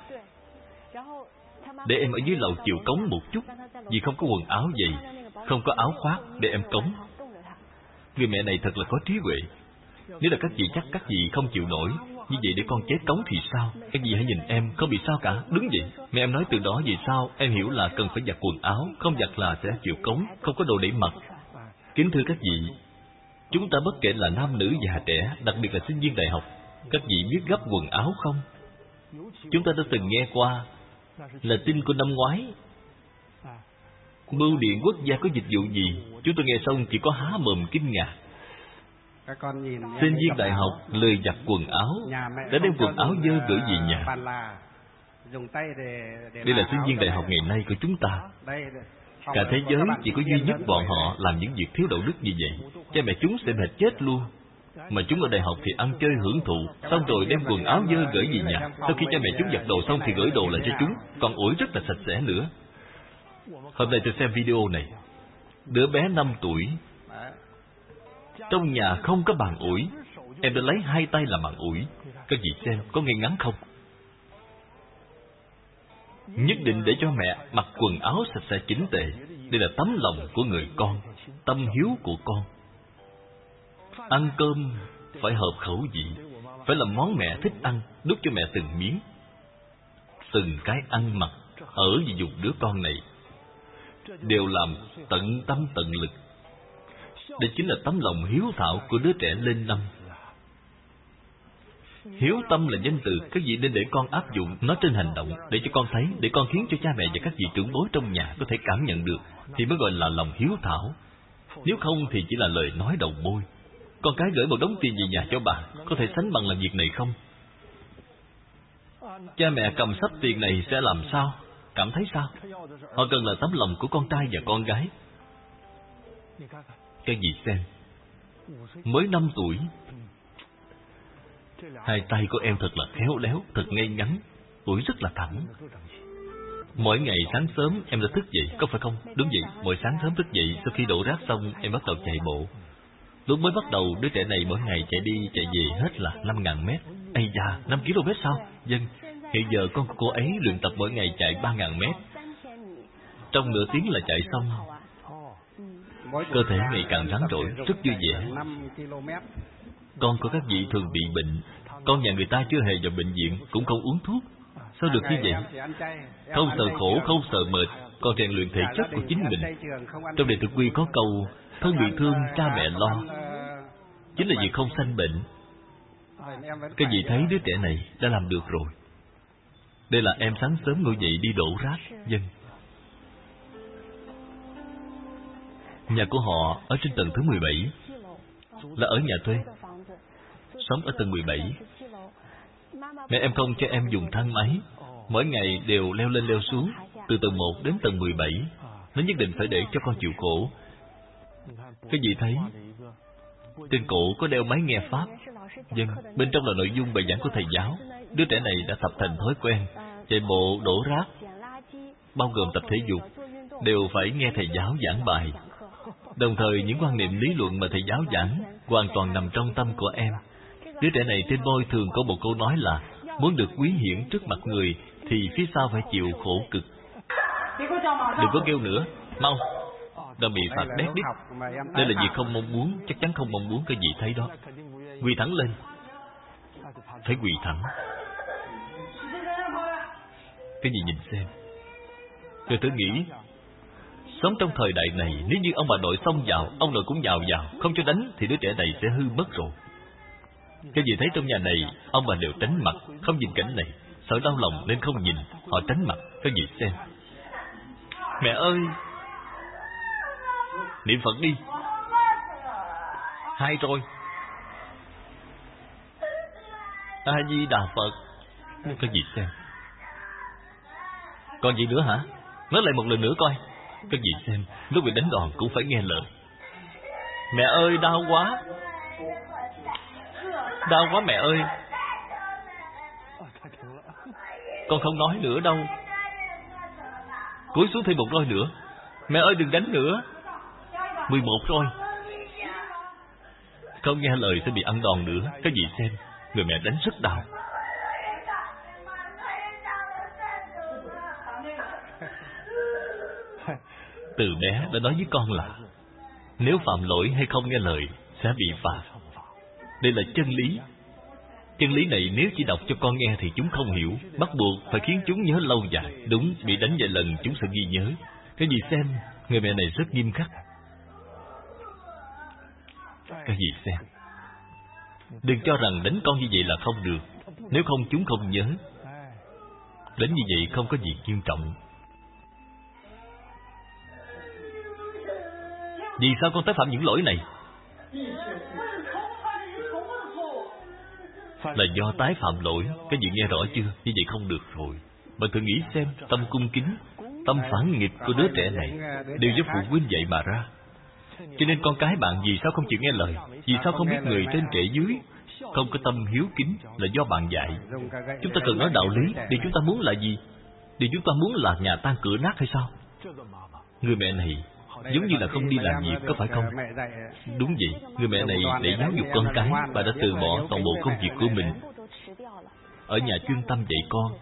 để em ở dưới lầu chịu cống một chút, vì không có quần áo vậy, không có áo khoác để em cống. Người mẹ này thật là có trí huệ. Nếu là các chị chắc các chị không chịu nổi, như vậy để con chết cống thì sao? Các chị hãy nhìn em, không bị sao cả. Đúng vậy. Mẹ em nói từ đó về sau em hiểu là cần phải giặt quần áo, không giặt là sẽ chịu cống, không có đồ để mặc. Kính thưa các vị, chúng ta bất kể là nam nữ già trẻ, đặc biệt là sinh viên đại học, các vị biết gấp quần áo không? Chúng ta đã từng nghe qua là tin của năm ngoái, Bưu điện quốc gia có dịch vụ gì? Chúng tôi nghe xong chỉ có há mồm kinh ngạc. Sinh viên đại học lười giặt quần áo, đã đem quần áo dơ gửi về nhà. Đây là sinh viên đại học ngày nay của chúng ta. Cả thế giới chỉ có duy nhất bọn họ làm những việc thiếu đạo đức như vậy. Cha mẹ chúng sẽ mệt chết luôn. Mà chúng ở đại học thì ăn chơi hưởng thụ, xong rồi đem quần áo dơ gửi về nhà. Sau khi cha mẹ chúng giặt đồ xong thì gửi đồ lại cho chúng, còn ủi rất là sạch sẽ nữa. Hôm nay tôi xem video này, đứa bé năm tuổi, trong nhà không có bàn ủi, em đã lấy hai tay làm bàn ủi. Các vị xem có ngay ngắn không? Nhất định để cho mẹ mặc quần áo sạch sẽ chỉnh tề. Đây là tấm lòng của người con, tâm hiếu của con. Ăn cơm phải hợp khẩu vị, phải là món mẹ thích ăn, đút cho mẹ từng miếng. Từng cái ăn mặc ở vì dùng đứa con này đều làm tận tâm tận lực. Đây chính là tấm lòng hiếu thảo của đứa trẻ lên năm. Hiếu tâm là danh từ, các vị nên để con áp dụng nó trên hành động, để cho con thấy, để con khiến cho cha mẹ và các vị trưởng bối trong nhà có thể cảm nhận được, thì mới gọi là lòng hiếu thảo. Nếu không thì chỉ là lời nói đầu môi. Con cái gửi một đống tiền về nhà cho bà, có thể sánh bằng làm việc này không? Cha mẹ cầm sắp tiền này sẽ làm sao? Cảm thấy sao? Họ cần là tấm lòng của con trai và con gái. Cái gì xem? mới năm tuổi. Hai tay của em thật là khéo léo, thật ngay ngắn, tuổi rất là thẳng. Mỗi ngày sáng sớm em đã thức dậy, có phải không? Đúng vậy, mỗi sáng sớm thức dậy, sau khi đổ rác xong, em bắt đầu chạy bộ. Lúc mới bắt đầu, đứa trẻ này mỗi ngày chạy đi chạy về hết là năm ngàn mét. Ây da, năm ki lô mét sao? Vâng, hiện giờ con của cô ấy luyện tập mỗi ngày chạy ba ngàn mét. Trong nửa tiếng là chạy xong. Cơ thể ngày càng rắn rỏi, rất vui vẻ. Con của các vị thường bị bệnh. Con nhà người ta chưa hề vào bệnh viện, cũng không uống thuốc. Sao được như vậy? Không sợ khổ, không sợ mệt, còn rèn luyện thể chất của chính mình. Trong Đệ Tử Quy có câu thân bị thương cha mẹ lo, chính là việc không sanh bệnh. Cái gì thấy đứa trẻ này đã làm được rồi. Đây là em sáng sớm ngồi dậy đi đổ rác. Vâng. Nhà của họ ở trên tầng thứ mười bảy, là ở nhà thuê, sống ở tầng mười bảy. Mẹ em không cho em dùng thang máy, mỗi ngày đều leo lên leo xuống, từ tầng một đến tầng mười bảy. Nó nhất định phải để cho con chịu khổ. Cái gì thấy? Trên cổ có đeo máy nghe pháp. Vâng, bên trong là nội dung bài giảng của thầy giáo. Đứa trẻ này đã tập thành thói quen. Chạy bộ, đổ rác, bao gồm tập thể dục, đều phải nghe thầy giáo giảng bài. Đồng thời những quan niệm lý luận mà thầy giáo giảng hoàn toàn nằm trong tâm của em. Đứa trẻ này trên môi thường có một câu nói là muốn được quý hiển trước mặt người thì phía sau phải chịu khổ cực. Đừng có kêu nữa, mau. Đã bị phạt đét đít. Đây là việc không mong muốn, chắc chắn không mong muốn cái gì thấy đó. Quỳ thẳng lên. Phải quỳ thẳng. Cái gì nhìn xem. Rồi thử nghĩ, sống trong thời đại này, nếu như ông bà nội xông vào, ông nội cũng nhào vào, không cho đánh thì đứa trẻ này sẽ hư mất rồi. Cái gì thấy trong nhà này, ông bà đều tránh mặt, không nhìn cảnh này, sợ đau lòng nên không nhìn, họ tránh mặt. Cái gì xem. Mẹ ơi, niệm Phật đi. Hai rồi. A Di Đà Phật. Cái gì xem. Còn gì nữa hả? Nói lại một lần nữa coi. Cái gì xem. Lúc bị đánh đòn cũng phải nghe lời. Mẹ ơi, đau quá. Đau quá mẹ ơi. Con không nói nữa đâu. Cúi xuống thêm một roi nữa. Mẹ ơi đừng đánh nữa. Mười một rồi. Không nghe lời sẽ bị ăn đòn nữa. Cái gì xem. Người mẹ đánh rất đau. Từ bé đã nói với con là nếu phạm lỗi hay không nghe lời sẽ bị phạt. Đây là chân lý. Chân lý này nếu chỉ đọc cho con nghe thì chúng không hiểu. Bắt buộc phải khiến chúng nhớ lâu dài. Đúng, bị đánh vài lần chúng sẽ ghi nhớ. Cái gì xem. Người mẹ này rất nghiêm khắc. Cái gì xem. Đừng cho rằng đánh con như vậy là không được. Nếu không chúng không nhớ. Đánh như vậy không có gì nghiêm trọng. Vì sao con tái phạm những lỗi này? Là do tái phạm lỗi. Cái gì nghe rõ chưa? Như vậy không được rồi. Bạn thử nghĩ xem. Tâm cung kính, tâm phản nghịch của đứa trẻ này đều do phụ huynh dạy mà ra. Cho nên con cái bạn vì sao không chịu nghe lời? Vì sao không biết người trên kệ dưới? Không có tâm hiếu kính là do bạn dạy. Chúng ta cần nói đạo lý. Điều chúng ta muốn là gì? Điều chúng ta muốn là nhà tan cửa nát hay sao? Người mẹ này giống như là không đi làm việc, có phải không? Đúng vậy. Người mẹ này để giáo dục con cái, bà đã từ bỏ toàn bộ công việc của mình, ở nhà chuyên tâm dạy con.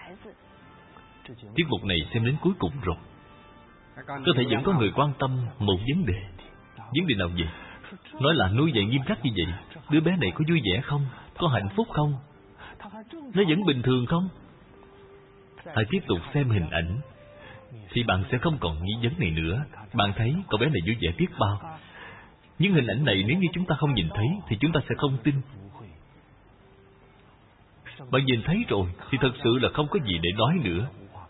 Tiết mục này xem đến cuối cùng rồi. Có thể vẫn có người quan tâm một vấn đề. Vấn đề nào vậy? Nói là nuôi dạy nghiêm khắc như vậy, đứa bé này có vui vẻ không? Có hạnh phúc không? Nó vẫn bình thường không? Hãy tiếp tục xem hình ảnh thì bạn sẽ không còn nghi vấn này nữa. Bạn thấy cậu bé này vui vẻ biết bao. Những hình ảnh này nếu như chúng ta không nhìn thấy thì chúng ta sẽ không tin. Bạn nhìn thấy rồi thì thật sự là không có gì để nói nữa.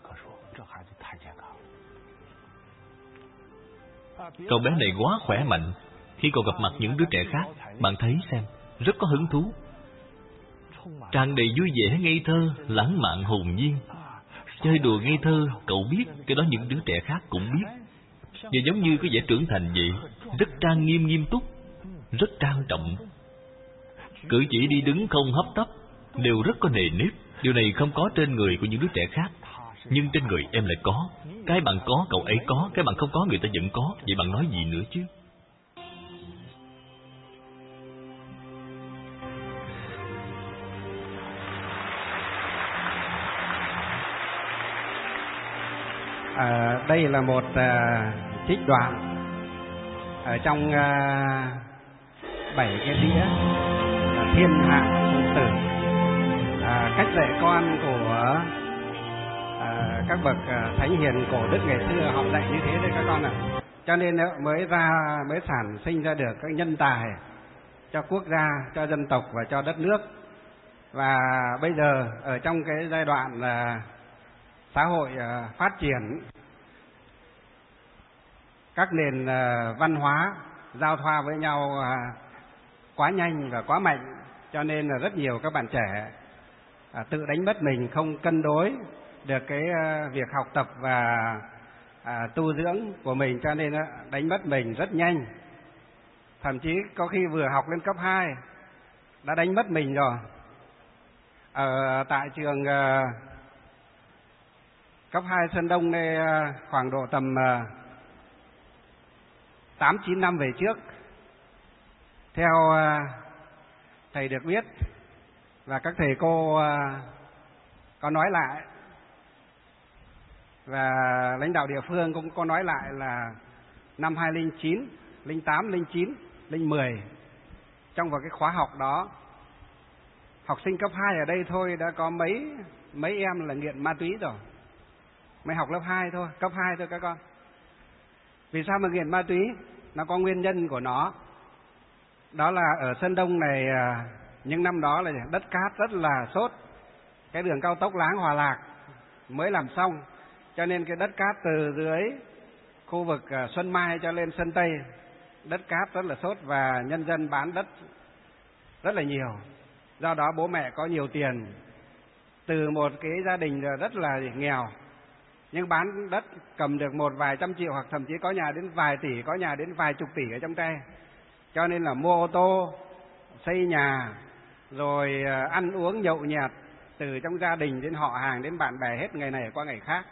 Cậu bé này quá khỏe mạnh. Khi cậu gặp mặt những đứa trẻ khác, bạn thấy xem, rất có hứng thú, tràn đầy vui vẻ, ngây thơ, lãng mạn, hồn nhiên. Chơi đùa ngây thơ, cậu biết, cái đó những đứa trẻ khác cũng biết. Và giống như cái vẻ trưởng thành vậy, rất trang nghiêm nghiêm túc. rất trang trọng. Cử chỉ đi đứng không hấp tấp, đều rất có nề nếp. Điều này không có trên người của những đứa trẻ khác, nhưng trên người em lại có. Cái bạn có, cậu ấy có. Cái bạn không có, người ta vẫn có. Vậy bạn nói gì nữa chứ? À, đây là một à, trích đoạn ở trong à, bảy cái đĩa là Thiên Hạ Phụ Tử, à, cách dạy con của à, các bậc à, thánh hiền cổ đức ngày xưa, họ dạy như thế đấy các con ạ. À. Cho nên mới ra mới sản sinh ra được các nhân tài cho quốc gia, cho dân tộc và cho đất nước. Và bây giờ ở trong cái giai đoạn là xã hội uh, phát triển, các nền uh, văn hóa giao thoa với nhau uh, quá nhanh và quá mạnh, cho nên là rất nhiều các bạn trẻ uh, tự đánh mất mình, không cân đối được cái uh, việc học tập và uh, tu dưỡng của mình, cho nên uh, đánh mất mình rất nhanh. Thậm chí có khi vừa học lên cấp hai đã đánh mất mình rồi. Ở tại trường uh, cấp hai Sơn Đông đây, khoảng độ tầm tám chín năm về trước, theo thầy được biết và các thầy cô có nói lại, và lãnh đạo địa phương cũng có nói lại là năm hai không không chín, không tám, không chín, không mười, trong vào cái khóa học đó, học sinh cấp hai ở đây thôi đã có mấy mấy em là nghiện ma túy rồi. Mới học lớp hai thôi, cấp hai thôi các con. Vì sao mà nghiện ma túy? Nó có nguyên nhân của nó. Đó là ở Sơn Đông này, những năm đó là đất cát rất là sốt. Cái đường cao tốc Láng Hòa Lạc mới làm xong, cho nên cái đất cát từ dưới khu vực Xuân Mai cho lên Sơn Tây, đất cát rất là sốt và nhân dân bán đất rất là nhiều. Do đó bố mẹ có nhiều tiền, từ một cái gia đình rất là nghèo, nhưng bán đất cầm được một vài trăm triệu, hoặc thậm chí có nhà đến vài tỷ, có nhà đến vài chục tỷ ở trong tay. Cho nên là mua ô tô, xây nhà, rồi ăn uống nhậu nhẹt, từ trong gia đình đến họ hàng đến bạn bè, hết ngày này qua ngày khác.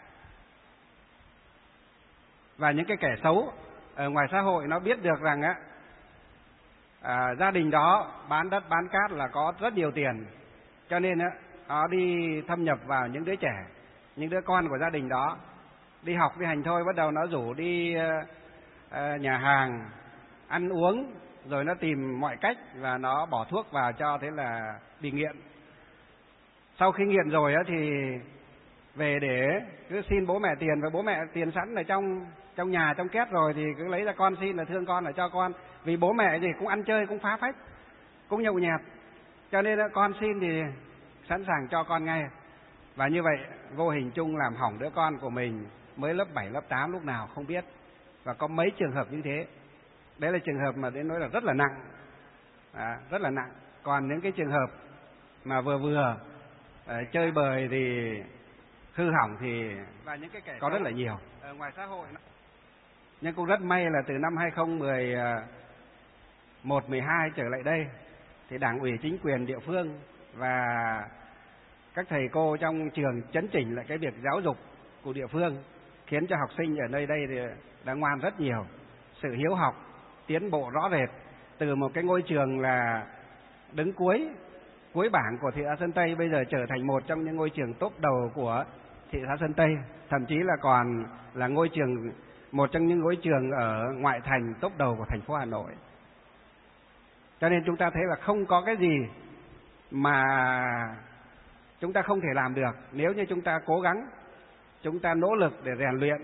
Và những cái kẻ xấu ở ngoài xã hội nó biết được rằng á, à, gia đình đó bán đất bán cát là có rất nhiều tiền, cho nên á, nó đi thâm nhập vào những đứa trẻ, những đứa con của gia đình đó. Đi học đi hành thôi, bắt đầu nó rủ đi uh, uh, nhà hàng ăn uống, rồi nó tìm mọi cách và nó bỏ thuốc vào cho, thế là bị nghiện. Sau khi nghiện rồi á thì về để cứ xin bố mẹ tiền, và bố mẹ tiền sẵn ở trong trong nhà, trong két rồi, thì cứ lấy ra con xin là thương con là cho con. Vì bố mẹ gì cũng ăn chơi, cũng phá phách, cũng nhậu nhẹt, cho nên con xin thì sẵn sàng cho con ngay. Và như vậy vô hình chung làm hỏng đứa con của mình mới lớp bảy, lớp tám lúc nào không biết. Và có mấy trường hợp như thế. Đấy là trường hợp mà đến nói là rất là nặng, à, rất là nặng. Còn những cái trường hợp mà vừa vừa uh, chơi bời thì hư hỏng thì và những cái kẻ có rất là nhiều ở ngoài xã hội. Nhưng cũng rất may là từ năm hai không một một, mười hai trở lại đây thì Đảng ủy chính quyền địa phương và các thầy cô trong trường chấn chỉnh lại cái việc giáo dục của địa phương, khiến cho học sinh ở nơi đây thì đã ngoan rất nhiều. Sự hiếu học tiến bộ rõ rệt, từ một cái ngôi trường là đứng cuối cuối bảng của thị xã Sơn Tây bây giờ trở thành một trong những ngôi trường top đầu của thị xã Sơn Tây, thậm chí là còn là ngôi trường một trong những ngôi trường ở ngoại thành top đầu của thành phố Hà Nội. Cho nên chúng ta thấy là không có cái gì mà chúng ta không thể làm được nếu như chúng ta cố gắng, chúng ta nỗ lực để rèn luyện,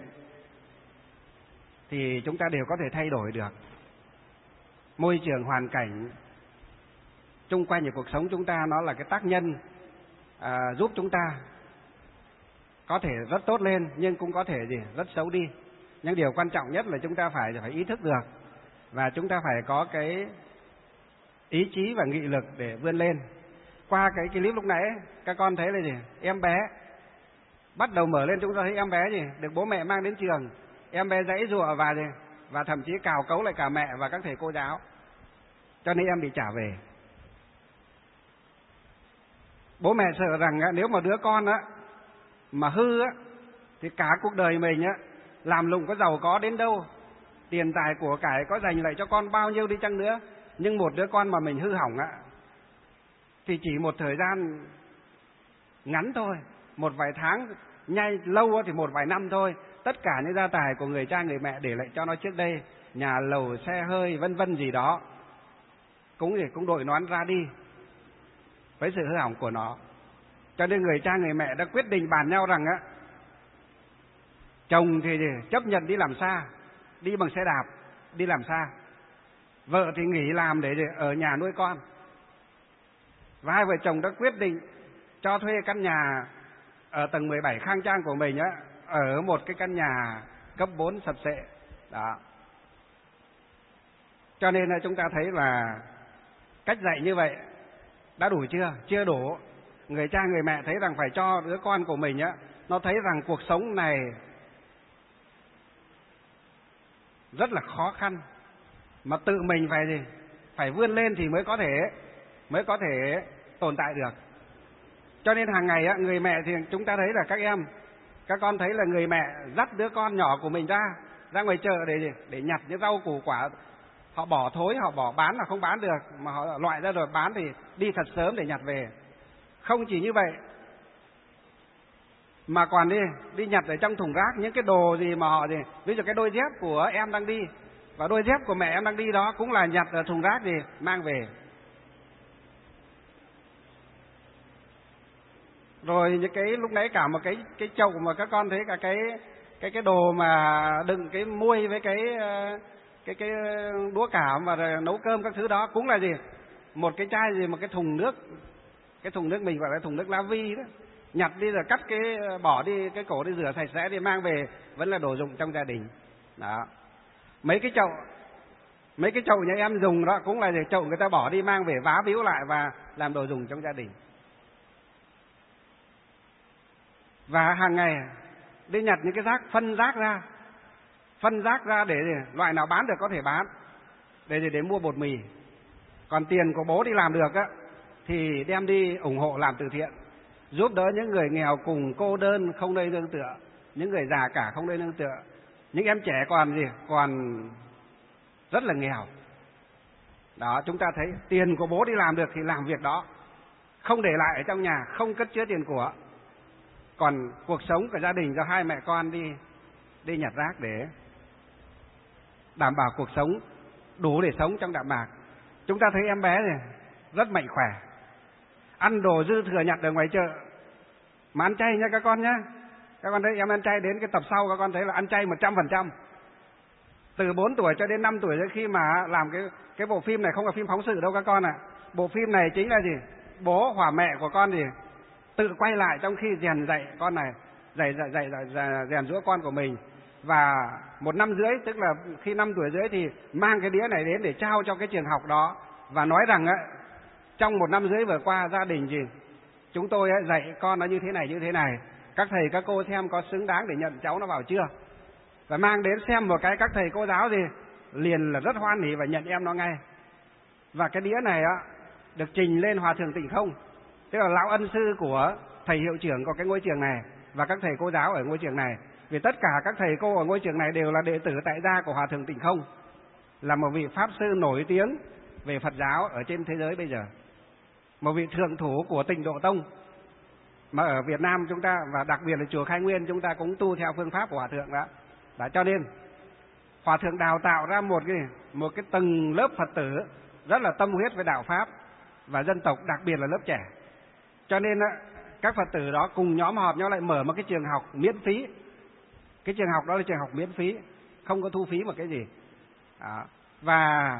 thì chúng ta đều có thể thay đổi được môi trường, hoàn cảnh chung quanh của cuộc sống chúng ta. Nó là cái tác nhân à, giúp chúng ta có thể rất tốt lên, nhưng cũng có thể gì rất xấu đi. Nhưng điều quan trọng nhất là chúng ta phải phải ý thức được, và chúng ta phải có cái ý chí và nghị lực để vươn lên. Qua cái clip lúc nãy các con thấy là gì, em bé bắt đầu mở lên, chúng ta thấy em bé gì được bố mẹ mang đến trường, em bé giãy giụa và gì và thậm chí cào cấu lại cả mẹ và các thầy cô giáo. cho nên em bị trả về. Bố mẹ sợ rằng nếu mà đứa con á mà hư á thì cả cuộc đời mình á làm lụng có giàu có đến đâu, tiền tài của cải có dành lại cho con bao nhiêu đi chăng nữa, nhưng một đứa con mà mình hư hỏng á thì chỉ một thời gian ngắn thôi, một vài tháng, nhanh lâu thì một vài năm thôi, tất cả những gia tài của người cha người mẹ để lại cho nó trước đây, nhà lầu xe hơi vân vân gì đó, cũng thì cũng đội nón ra đi với sự hư hỏng của nó. Cho nên người cha người mẹ đã quyết định bàn nhau rằng á, chồng thì chấp nhận đi làm xa, đi bằng xe đạp đi làm xa, vợ thì nghỉ làm để ở nhà nuôi con. Và hai vợ chồng đã quyết định cho thuê căn nhà ở tầng mười bảy khang trang của mình á, ở một cái căn nhà cấp bốn sập sệ đó. Cho nên là chúng ta thấy là cách dạy như vậy đã đủ chưa? Chưa đủ. Người cha người mẹ thấy rằng phải cho đứa con của mình á, nó thấy rằng cuộc sống này rất là khó khăn, mà tự mình phải gì? Phải vươn lên thì mới có thể mới có thể tồn tại được. Cho nên hàng ngày á, người mẹ thì chúng ta thấy là các em, các con thấy là người mẹ dắt đứa con nhỏ của mình ra ra ngoài chợ để để nhặt những rau củ quả, họ bỏ thối, họ bỏ bán là không bán được, mà họ loại ra rồi bán thì đi thật sớm để nhặt về. Không chỉ như vậy, mà còn đi đi nhặt ở trong thùng rác những cái đồ gì mà họ gì, ví dụ cái đôi dép của em đang đi và đôi dép của mẹ em đang đi đó cũng là nhặt ở thùng rác gì mang về. Rồi những cái lúc nãy cả một cái cái chậu mà các con thấy cả cái cái cái đồ mà đựng cái muôi với cái cái cái đũa cảm và nấu cơm các thứ đó cũng là gì? Một cái chai gì, một cái thùng nước, cái thùng nước mình gọi là thùng nước la vi đó, nhặt đi rồi cắt cái bỏ đi cái cổ đi rửa sạch sẽ đi mang về, vẫn là đồ dụng trong gia đình. Đó. Mấy cái chậu mấy cái chậu nhà em dùng đó cũng là gì? Chậu người ta bỏ đi mang về vá víu lại và làm đồ dùng trong gia đình. Và hàng ngày đi nhặt những cái rác, phân rác ra, phân rác ra để loại nào bán được có thể bán, để để mua bột mì. Còn tiền của bố đi làm được á thì đem đi ủng hộ làm từ thiện, giúp đỡ những người nghèo cùng cô đơn không nơi nương tựa, những người già cả không nơi nương tựa, những em trẻ còn gì còn rất là nghèo. Đó, chúng ta thấy tiền của bố đi làm được thì làm việc đó, không để lại ở trong nhà, không cất chứa tiền của. Còn cuộc sống của gia đình do hai mẹ con đi đi nhặt rác để đảm bảo cuộc sống đủ để sống trong đạm bạc. Chúng ta thấy em bé này rất mạnh khỏe, ăn đồ dư thừa nhặt ở ngoài chợ, mà ăn chay nha các con nhé. Các con thấy em ăn chay, đến cái tập sau các con thấy là ăn chay một trăm phần trăm. Từ bốn tuổi cho đến năm tuổi, khi mà làm cái cái bộ phim này không phải phim phóng sự đâu các con ạ. À. Bộ phim này chính là gì? Bố hoặc mẹ của con gì tự quay lại trong khi rèn dạy con này, dạy dạy dạy, dạy rèn giũa con của mình. Và một năm rưỡi, tức là khi năm tuổi rưỡi thì mang cái đĩa này đến để trao cho cái trường học đó, và nói rằng á, trong một năm rưỡi vừa qua gia đình gì chúng tôi ấy, dạy con nó như thế này như thế này, các thầy các cô xem có xứng đáng để nhận cháu nó vào chưa. Và mang đến xem một cái, các thầy cô giáo gì liền là rất hoan hỉ và nhận em nó ngay. Và cái đĩa này á được trình lên Hòa thượng Tịnh Không, tức là lão ân sư của thầy hiệu trưởng của cái ngôi trường này và các thầy cô giáo ở ngôi trường này. Vì tất cả các thầy cô ở ngôi trường này đều là đệ tử tại gia của Hòa thượng Tịnh Không, là một vị pháp sư nổi tiếng về Phật giáo ở trên thế giới bây giờ, một vị thượng thủ của Tịnh Độ Tông, mà ở Việt Nam chúng ta và đặc biệt là chùa Khai Nguyên chúng ta cũng tu theo phương pháp của Hòa thượng đó. Đã cho nên Hòa thượng đào tạo ra một cái một cái tầng lớp Phật tử rất là tâm huyết với đạo pháp và dân tộc, đặc biệt là lớp trẻ. Cho nên các Phật tử đó cùng nhóm họp nhau lại mở một cái trường học miễn phí. Cái trường học đó là trường học miễn phí, không có thu phí một cái gì. Đó. Và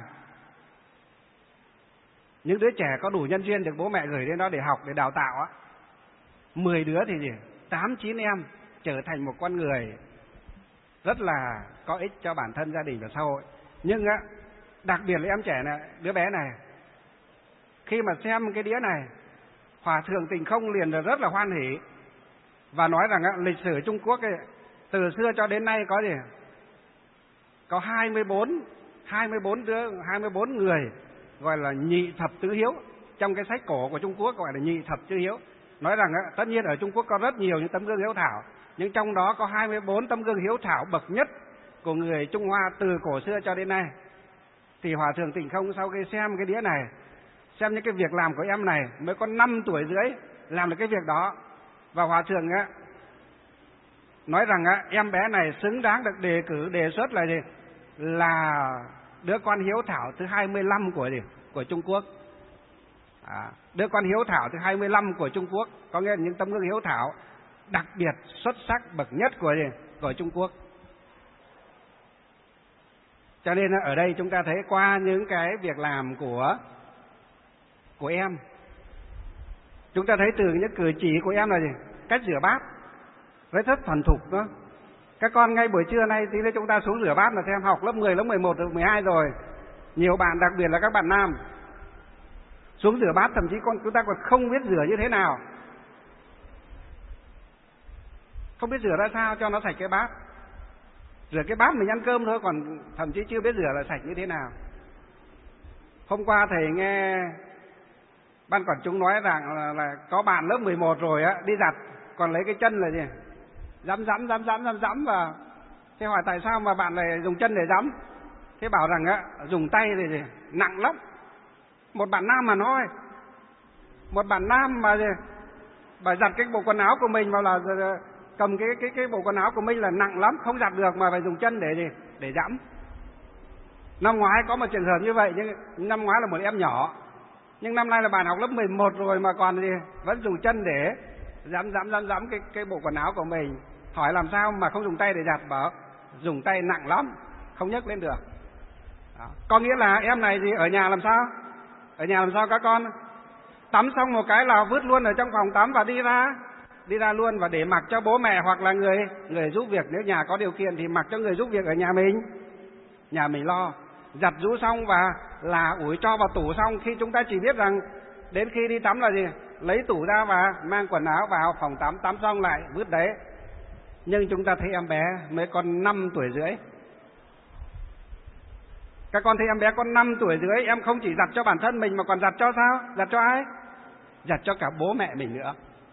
những đứa trẻ có đủ nhân duyên được bố mẹ gửi đến đó để học, để đào tạo á, mười đứa thì gì? tám chín em trở thành một con người rất là có ích cho bản thân, gia đình và xã hội. Nhưng á, đặc biệt là em trẻ này, đứa bé này, khi mà xem cái đĩa này, Hòa thượng Tịnh Không liền là rất là hoan hỉ và nói rằng á, lịch sử Trung Quốc ấy, từ xưa cho đến nay có gì? Có hai mươi bốn, hai mươi bốn đứa, hai mươi bốn người gọi là nhị thập tứ hiếu. Trong cái sách cổ của Trung Quốc gọi là nhị thập tứ hiếu. Nói rằng tất nhiên ở Trung Quốc có rất nhiều những tấm gương hiếu thảo, nhưng trong đó có hai mươi bốn tấm gương hiếu thảo bậc nhất của người Trung Hoa từ cổ xưa cho đến nay. Thì Hòa thượng Tịnh Không sau khi xem cái đĩa này, xem những cái việc làm của em này mới có năm tuổi rưỡi làm được cái việc đó, và Hòa thượng á nói rằng á em bé này xứng đáng được đề cử đề xuất là gì? Là đứa con hiếu thảo thứ hai mươi lăm của gì? Của Trung Quốc. À, đứa con hiếu thảo thứ hai mươi lăm của Trung Quốc, có nghĩa là những tấm gương hiếu thảo đặc biệt xuất sắc bậc nhất của gì? Của Trung Quốc. Cho nên ở đây chúng ta thấy qua những cái việc làm của của em, chúng ta thấy từ những cử chỉ của em là gì? Cách rửa bát với rất thuần thục đó. Các con ngay buổi trưa nay thì chúng ta xuống rửa bát là xem học lớp mười, lớp mười một, lớp mười hai rồi. Nhiều bạn, đặc biệt là các bạn nam, xuống rửa bát thậm chí con chúng ta còn không biết rửa như thế nào, không biết rửa ra sao cho nó sạch cái bát. Rửa cái bát mình ăn cơm thôi, còn thậm chí chưa biết rửa là sạch như thế nào. Hôm qua thầy nghe ban quản chúng nói rằng là, là có bạn lớp mười một rồi á, đi giặt còn lấy cái chân là gì? Dẫm dẫm dẫm dẫm dẫm dẫm và thế hỏi tại sao mà bạn lại dùng chân để dẫm? Thế bảo rằng á dùng tay thì gì? Nặng lắm. Một bạn nam mà nói, một bạn nam mà gì? Bà giặt cái bộ quần áo của mình vào là cầm cái cái cái bộ quần áo của mình là nặng lắm, không giặt được mà phải dùng chân để gì? Để dẫm. Năm ngoái có một trường hợp như vậy, nhưng năm ngoái là một em nhỏ, nhưng năm nay là bạn học lớp mười một rồi mà còn gì? Vẫn dùng chân để dẫm dẫm dẫm dẫm cái cái bộ quần áo của mình. Hỏi làm sao mà không dùng tay để giặt, bảo dùng tay nặng lắm, không nhấc lên được. Đó. Có nghĩa là em này gì? Ở nhà làm sao? Ở nhà làm sao các con? Tắm xong một cái là vứt luôn ở trong phòng tắm và đi ra đi ra luôn, và để mặc cho bố mẹ hoặc là người người giúp việc, nếu nhà có điều kiện thì mặc cho người giúp việc ở nhà mình, nhà mình lo. Giặt rũ xong và là ủi cho vào tủ xong, khi chúng ta chỉ biết rằng đến khi đi tắm là gì? Lấy tủ ra và mang quần áo vào phòng tắm, tắm xong lại vứt đấy. Nhưng chúng ta thấy em bé mới còn năm tuổi rưỡi. Các con thấy em bé con năm tuổi rưỡi, em không chỉ giặt cho bản thân mình mà còn giặt cho sao? Giặt cho ai? Giặt cho cả bố mẹ mình nữa.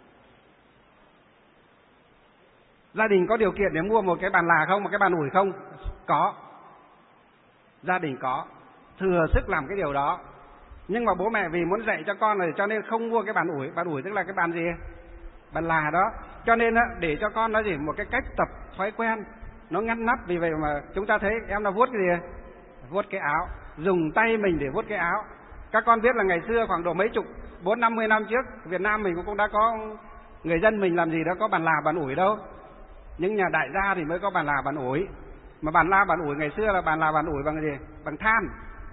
Gia đình có điều kiện để mua một cái bàn là không, một cái bàn ủi không? Có. Gia đình có, thừa sức làm cái điều đó. Nhưng mà bố mẹ vì muốn dạy cho con rồi cho nên không mua cái bàn ủi. Bàn ủi tức là cái bàn gì? Bàn là đó. Cho nên để cho con nó gì? Một cái cách tập thói quen, nó ngăn nắp. Vì vậy mà chúng ta thấy em nó vuốt cái gì? Vuốt cái áo, dùng tay mình để vuốt cái áo. Các con biết là ngày xưa khoảng độ mấy chục, bốn năm mươi năm trước, Việt Nam mình cũng đã có người dân mình làm gì đó có bàn là bàn ủi đâu. Những nhà đại gia thì mới có bàn là bàn ủi. Mà bàn la bàn ủi ngày xưa là bàn là bàn ủi bằng gì? Bằng than.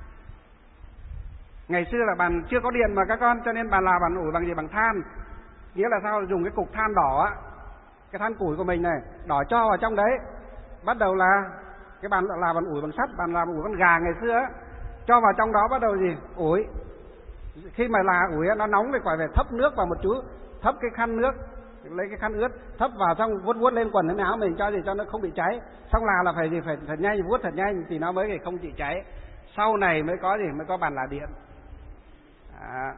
Ngày xưa là bàn chưa có điện mà các con, cho nên bàn là bàn ủi bằng gì? Bằng than. Nghĩa là sao? Dùng cái cục than đỏ á, cái than củi của mình này, đỏ cho vào trong đấy. Bắt đầu là cái bàn là bàn ủi bằng sắt, bàn là bàn ủi bằng gà ngày xưa á, cho vào trong đó bắt đầu gì? Ủi. Khi mà là ủi nó nóng thì phải phải thấp nước vào một chút, thấp cái khăn nước, lấy cái khăn ướt thấp vào xong vuốt vuốt lên quần áo mình cho gì cho nó không bị cháy. Xong là là phải gì? Phải thật nhanh, vuốt thật nhanh thì nó mới không bị cháy. Sau này mới có gì? Mới có bàn là điện. À.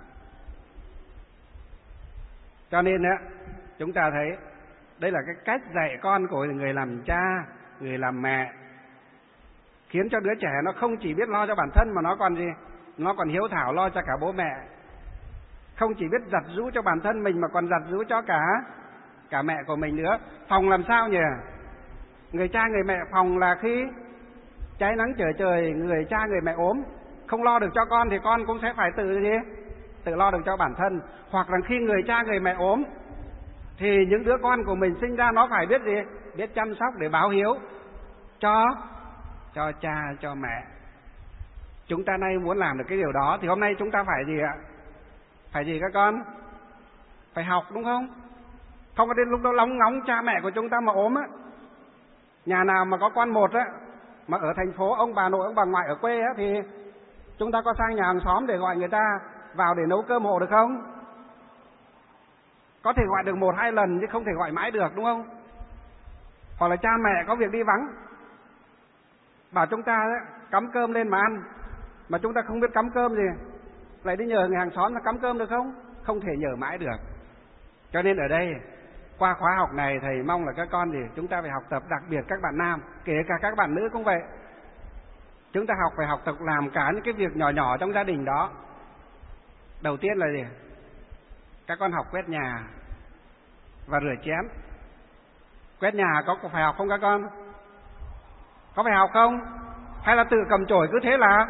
Cho nên á, chúng ta thấy đây là cái cách dạy con của người làm cha, người làm mẹ, khiến cho đứa trẻ nó không chỉ biết lo cho bản thân mà nó còn gì? Nó còn hiếu thảo lo cho cả bố mẹ. Không chỉ biết giặt giũ cho bản thân mình mà còn giặt giũ cho cả cả mẹ của mình nữa. Phòng làm sao nhỉ? Người cha người mẹ phòng là khi cháy nắng trở trời, người cha người mẹ ốm, không lo được cho con thì con cũng sẽ phải tự gì? Tự lo được cho bản thân. Hoặc là khi người cha người mẹ ốm thì những đứa con của mình sinh ra nó phải biết gì? Biết chăm sóc để báo hiếu cho cho cha, cho mẹ. Chúng ta nay muốn làm được cái điều đó thì hôm nay chúng ta phải gì ạ? Phải gì các con? Phải học đúng không? Không có đến lúc đó lóng ngóng cha mẹ của chúng ta mà ốm á. Nhà nào mà có con một á, mà ở thành phố ông bà nội ông bà ngoại ở quê á, thì chúng ta có sang nhà hàng xóm để gọi người ta vào để nấu cơm hộ được không? Có thể gọi được một hai lần chứ không thể gọi mãi được đúng không? Hoặc là cha mẹ có việc đi vắng, bảo chúng ta ấy, cắm cơm lên mà ăn, mà chúng ta không biết cắm cơm gì, lại đi nhờ người hàng xóm là cắm cơm được không? Không thể nhờ mãi được. Cho nên ở đây qua khóa học này thầy mong là các con thì chúng ta phải học tập, đặc biệt các bạn nam, kể cả các bạn nữ cũng vậy. Chúng ta học phải học tập làm cả những cái việc nhỏ nhỏ trong gia đình đó. Đầu tiên là gì? Các con học quét nhà và rửa chén. Quét nhà có phải học không các con? Có phải học không? Hay là tự cầm chổi cứ thế là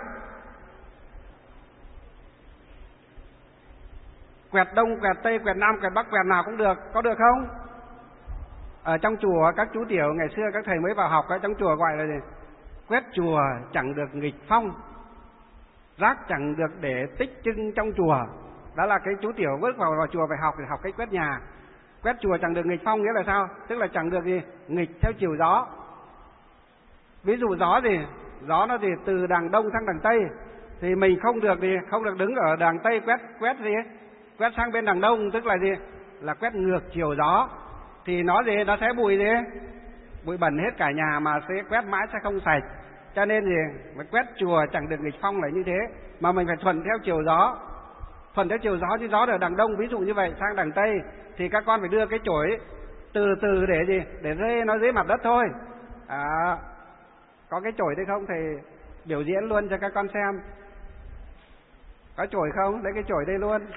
quẹt đông, quẹt tây, quẹt nam, quẹt bắc, quẹt nào cũng được, có được không? Ở trong chùa các chú tiểu ngày xưa các thầy mới vào học ở trong chùa gọi là gì? Quét chùa chẳng được nghịch phong, rác chẳng được để tích trưng trong chùa. Đó là cái chú tiểu bước vào, vào chùa phải học để học cái quét nhà. Quét chùa chẳng được nghịch phong nghĩa là sao? Tức là chẳng được gì nghịch theo chiều gió. Ví dụ gió gì? Gió nó gì từ đằng đông sang đằng tây thì mình không được gì, không được đứng ở đằng tây quét quét gì? Quét sang bên đằng đông, tức là gì? Là quét ngược chiều gió. Thì nó gì? Nó sẽ bụi gì? Bụi bẩn hết cả nhà mà sẽ quét mãi sẽ không sạch. Cho nên gì? Phải quét chùa chẳng được nghịch phong là như thế, mà mình phải thuận theo chiều gió. Thuận theo chiều gió, chứ gió ở đằng đông ví dụ như vậy sang đằng tây thì các con phải đưa cái chổi từ từ để gì? Để rê nó dưới mặt đất thôi. À, có cái chổi đây không? Thầy biểu diễn luôn cho các con xem. Có chổi không? Lấy cái chổi đây luôn.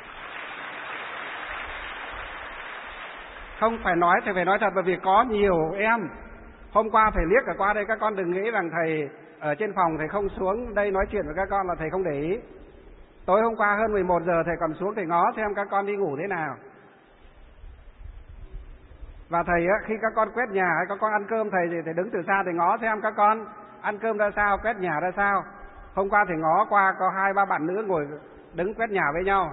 Không phải nói, thầy phải nói thật, bởi vì có nhiều em hôm qua thầy liếc ở qua đây, các con đừng nghĩ rằng thầy ở trên phòng thầy không xuống đây nói chuyện với các con là thầy không để ý. Tối hôm qua hơn mười một giờ thầy còn xuống thầy ngó xem các con đi ngủ thế nào. Và thầy á, khi các con quét nhà hay các con ăn cơm, thầy thì thầy đứng từ xa thầy ngó xem các con ăn cơm ra sao, quét nhà ra sao. Hôm qua thầy ngó qua có hai ba bạn nữ ngồi đứng quét nhà với nhau,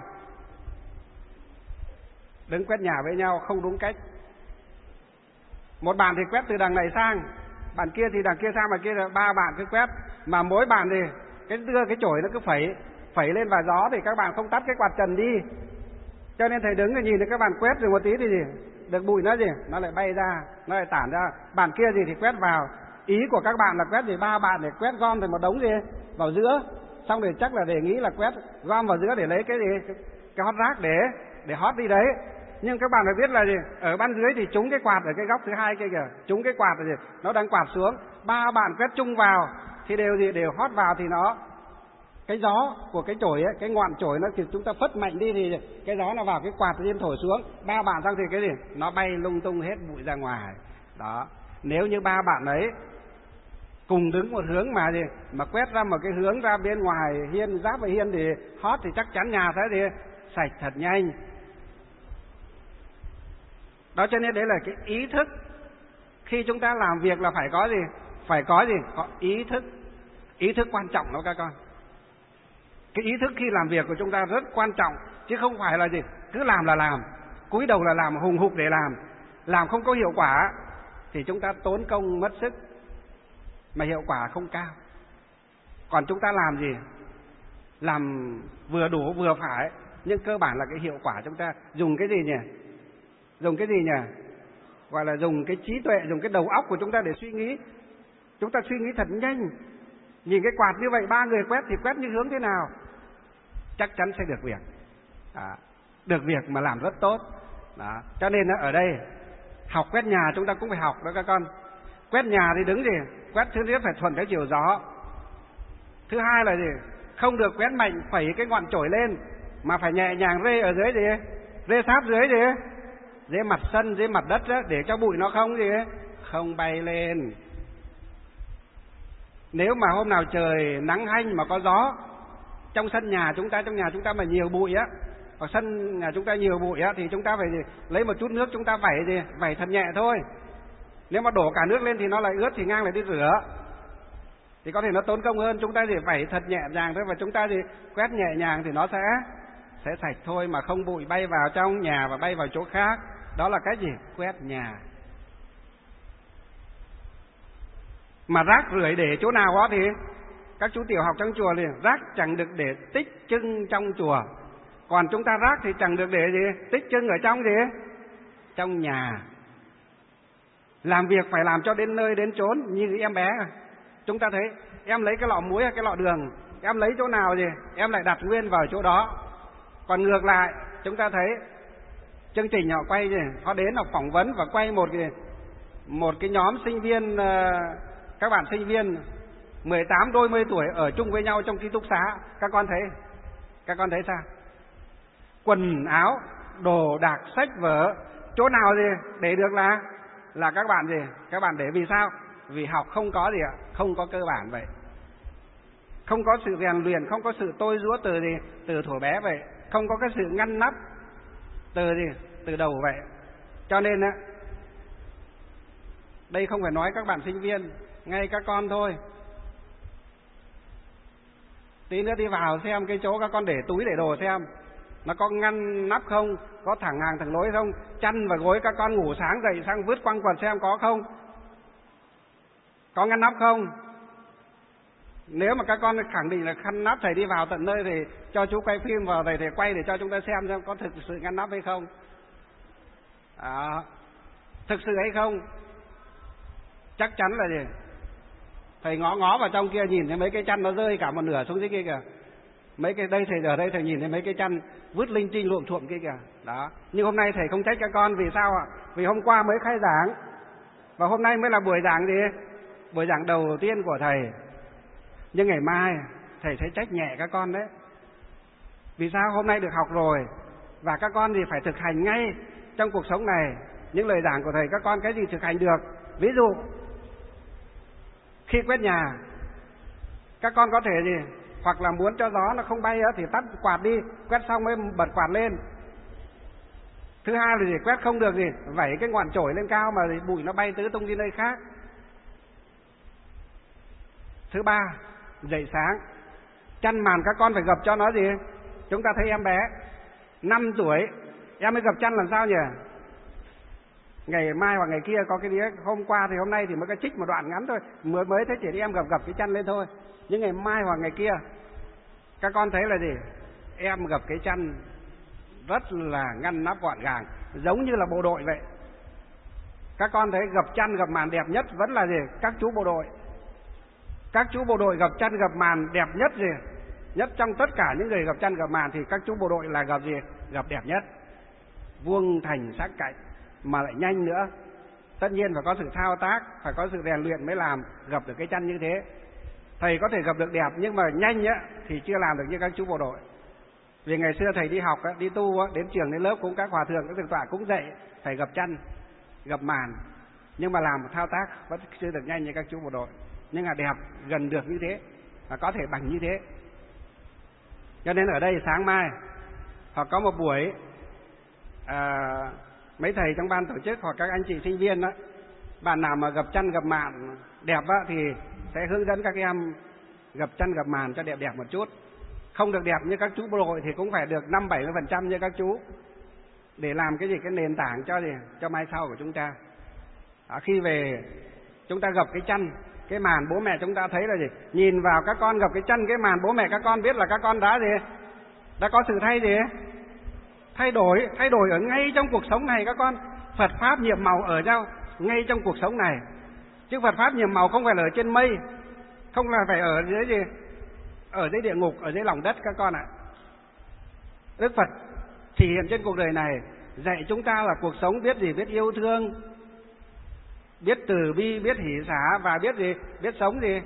đứng quét nhà với nhau không đúng cách. Một bạn thì quét từ đằng này sang, bạn kia thì đằng kia sang, mà kia là ba bạn cứ quét, mà mỗi bạn thì cái đưa cái chổi nó cứ phẩy phẩy lên và gió thì các bạn không tắt cái quạt trần đi. Cho nên thầy đứng rồi nhìn thấy các bạn quét rồi một tí thì gì được bụi nó gì nó lại bay ra, nó lại tản ra. Bạn kia gì thì quét vào. Ý của các bạn là quét gì ba bạn để quét gom thành một đống gì vào giữa, xong rồi chắc là để nghĩ là quét gom vào giữa để lấy cái gì cái, cái hót rác để để hót đi đấy. Nhưng các bạn phải biết là gì, ở ban dưới thì trúng cái quạt ở cái góc thứ hai kia kìa, trúng cái quạt là gì nó đang quạt xuống, ba bạn quét chung vào thì đều gì đều hót vào, thì nó cái gió của cái chổi ấy, cái ngọn chổi nó thì chúng ta phất mạnh đi thì cái gió nó vào cái quạt liên thổi xuống, ba bạn sang thì cái gì nó bay lung tung hết bụi ra ngoài. Đó, nếu như ba bạn ấy cùng đứng một hướng mà gì mà quét ra một cái hướng ra bên ngoài hiên, giáp với hiên thì hót thì chắc chắn nhà thế thì sạch thật nhanh. Đó, cho nên đấy là cái ý thức khi chúng ta làm việc là phải có gì, phải có gì, có ý thức. Ý thức quan trọng đó các con. Cái ý thức khi làm việc của chúng ta rất quan trọng, chứ không phải là gì cứ làm là làm, cúi đầu là làm, hùng hục để làm, làm không có hiệu quả thì chúng ta tốn công mất sức mà hiệu quả không cao. Còn chúng ta làm gì, làm vừa đủ vừa phải, nhưng cơ bản là cái hiệu quả chúng ta dùng cái gì nhỉ, dùng cái gì nhỉ, gọi là dùng cái trí tuệ, dùng cái đầu óc của chúng ta để suy nghĩ. Chúng ta suy nghĩ thật nhanh, nhìn cái quạt như vậy ba người quét thì quét như hướng thế nào, chắc chắn sẽ được việc. Đó, được việc mà làm rất tốt. Đó, cho nên ở đây học quét nhà chúng ta cũng phải học đó các con. Quét nhà thì đứng gì, quét thứ nhất phải thuận theo chiều gió. Thứ hai là gì, không được quét mạnh phẩy cái ngọn chổi lên, mà phải nhẹ nhàng rê ở dưới gì, rê sát dưới gì, dưới mặt sân, dưới mặt đất đó, để cho bụi nó không gì, không bay lên. Nếu mà hôm nào trời nắng hanh mà có gió, trong sân nhà chúng ta, trong nhà chúng ta mà nhiều bụi á, ở sân nhà chúng ta nhiều bụi á, thì chúng ta phải gì, lấy một chút nước chúng ta vẩy gì, vẩy thật nhẹ thôi. Nếu mà đổ cả nước lên thì nó lại ướt thì ngang lại đi rửa, thì có thể nó tốn công hơn. Chúng ta gì vẩy thật nhẹ nhàng thôi, và chúng ta gì quét nhẹ nhàng thì nó sẽ sẽ sạch thôi, mà không bụi bay vào trong nhà và bay vào chỗ khác. Đó là cái gì, quét nhà. Mà rác rưởi để chỗ nào đó thì các chú tiểu học trong chùa thì rác chẳng được để tích trưng trong chùa. Còn chúng ta rác thì chẳng được để gì tích trưng ở trong gì, trong nhà. Làm việc phải làm cho đến nơi đến chốn. Như em bé, chúng ta thấy em lấy cái lọ muối hay cái lọ đường, em lấy chỗ nào gì em lại đặt nguyên vào chỗ đó. Còn ngược lại chúng ta thấy chương trình họ quay gì, họ đến học phỏng vấn và quay một cái một cái nhóm sinh viên, các bạn sinh viên mười tám đôi mươi tuổi ở chung với nhau trong ký túc xá. Các con thấy các con thấy sao? Quần áo, đồ đạc, sách vở, chỗ nào gì để được là là các bạn gì các bạn để. Vì sao? Vì học không có gì ạ, không có cơ bản vậy, không có sự rèn luyện, không có sự tôi giũa từ gì từ thuở bé vậy, không có cái sự ngăn nắp từ gì từ đầu vậy. Cho nên á, đây không phải nói các bạn sinh viên, ngay các con thôi. Tí nữa đi vào xem cái chỗ các con để túi để đồ xem nó có ngăn nắp không, có thẳng hàng thẳng lối không, chăn và gối các con ngủ sáng dậy sang vứt quăng quần xem có không, có ngăn nắp không. Nếu mà các con khẳng định là khăn nắp, thầy đi vào tận nơi thì cho chú quay phim vào thầy, thầy quay để cho chúng ta xem xem có thực sự ngăn nắp hay không. À, thực sự hay không? Chắc chắn là gì? Thầy ngó ngó vào trong kia nhìn thấy mấy cái chăn nó rơi cả một nửa xuống dưới kia kìa. Mấy cái đây thầy ở đây thầy nhìn thấy mấy cái chăn vứt linh tinh luộm thuộm kia kìa. Đó. Nhưng hôm nay thầy không trách các con, vì sao ạ? Vì hôm qua mới khai giảng và hôm nay mới là buổi giảng gì? Buổi giảng đầu tiên của thầy. Nhưng ngày mai thầy sẽ trách nhẹ các con đấy. Vì sao? Hôm nay được học rồi và các con thì phải thực hành ngay trong cuộc sống này. Những lời giảng của thầy các con cái gì thực hành được. Ví dụ khi quét nhà, các con có thể gì, hoặc là muốn cho gió nó không bay thì tắt quạt đi, quét xong mới bật quạt lên. Thứ hai là gì, quét không được gì, vẩy cái ngọn chổi lên cao mà bụi nó bay tứ tung đi nơi khác. Thứ ba, dậy sáng, chăn màn các con phải gập cho nó gì. Chúng ta thấy em bé năm tuổi em mới gập chăn làm sao nhỉ? Ngày mai hoặc ngày kia có cái đĩa, hôm qua thì hôm nay thì mới có trích một đoạn ngắn thôi, mới mới thấy chị em gập gập cái chăn lên thôi. Nhưng ngày mai hoặc ngày kia các con thấy là gì? Em gập cái chăn rất là ngăn nắp gọn gàng, giống như là bộ đội vậy. Các con thấy gập chăn gập màn đẹp nhất vẫn là gì? Các chú bộ đội. Các chú bộ đội gập chăn gập màn đẹp nhất gì? Nhất trong tất cả những người gập chăn gập màn thì các chú bộ đội là gập gì? Gập đẹp nhất. Vuông thành sắc cạnh mà lại nhanh nữa. Tất nhiên phải có sự thao tác, phải có sự rèn luyện mới làm gập được cái chăn như thế. Thầy có thể gập được đẹp nhưng mà nhanh á thì chưa làm được như các chú bộ đội. Vì ngày xưa thầy đi học á, đi tu á, đến trường đến lớp cũng các hòa thượng các thượng tọa cũng dạy phải gập chăn, gập màn, nhưng mà làm một thao tác vẫn chưa được nhanh như các chú bộ đội. Nhưng mà đẹp gần được như thế, và có thể bằng như thế. Cho nên ở đây sáng mai hoặc có một buổi à, mấy thầy trong ban tổ chức hoặc các anh chị sinh viên đó, bạn nào mà gập chăn gập màn đẹp á, thì sẽ hướng dẫn các em gập chăn gập màn cho đẹp đẹp một chút. Không được đẹp như các chú bộ đội thì cũng phải được năm bảy mươi phần trăm như các chú, để làm cái gì, cái nền tảng cho gì, cho mai sau của chúng ta. À, khi về chúng ta gập cái chăn cái màn, bố mẹ chúng ta thấy là gì? Nhìn vào các con gập cái chân cái màn, bố mẹ các con biết là các con đã gì? Đã có sự thay gì? Thay đổi, thay đổi ở ngay trong cuộc sống này các con. Phật Pháp nhiệm màu ở nhau ngay trong cuộc sống này. Chứ Phật Pháp nhiệm màu không phải là ở trên mây, không là phải ở dưới gì? Ở dưới địa ngục, ở dưới lòng đất các con ạ. Đức Phật thể hiện trên cuộc đời này dạy chúng ta là cuộc sống biết gì? Biết yêu thương, biết từ bi, biết hỷ xả và biết gì? Biết sống gì?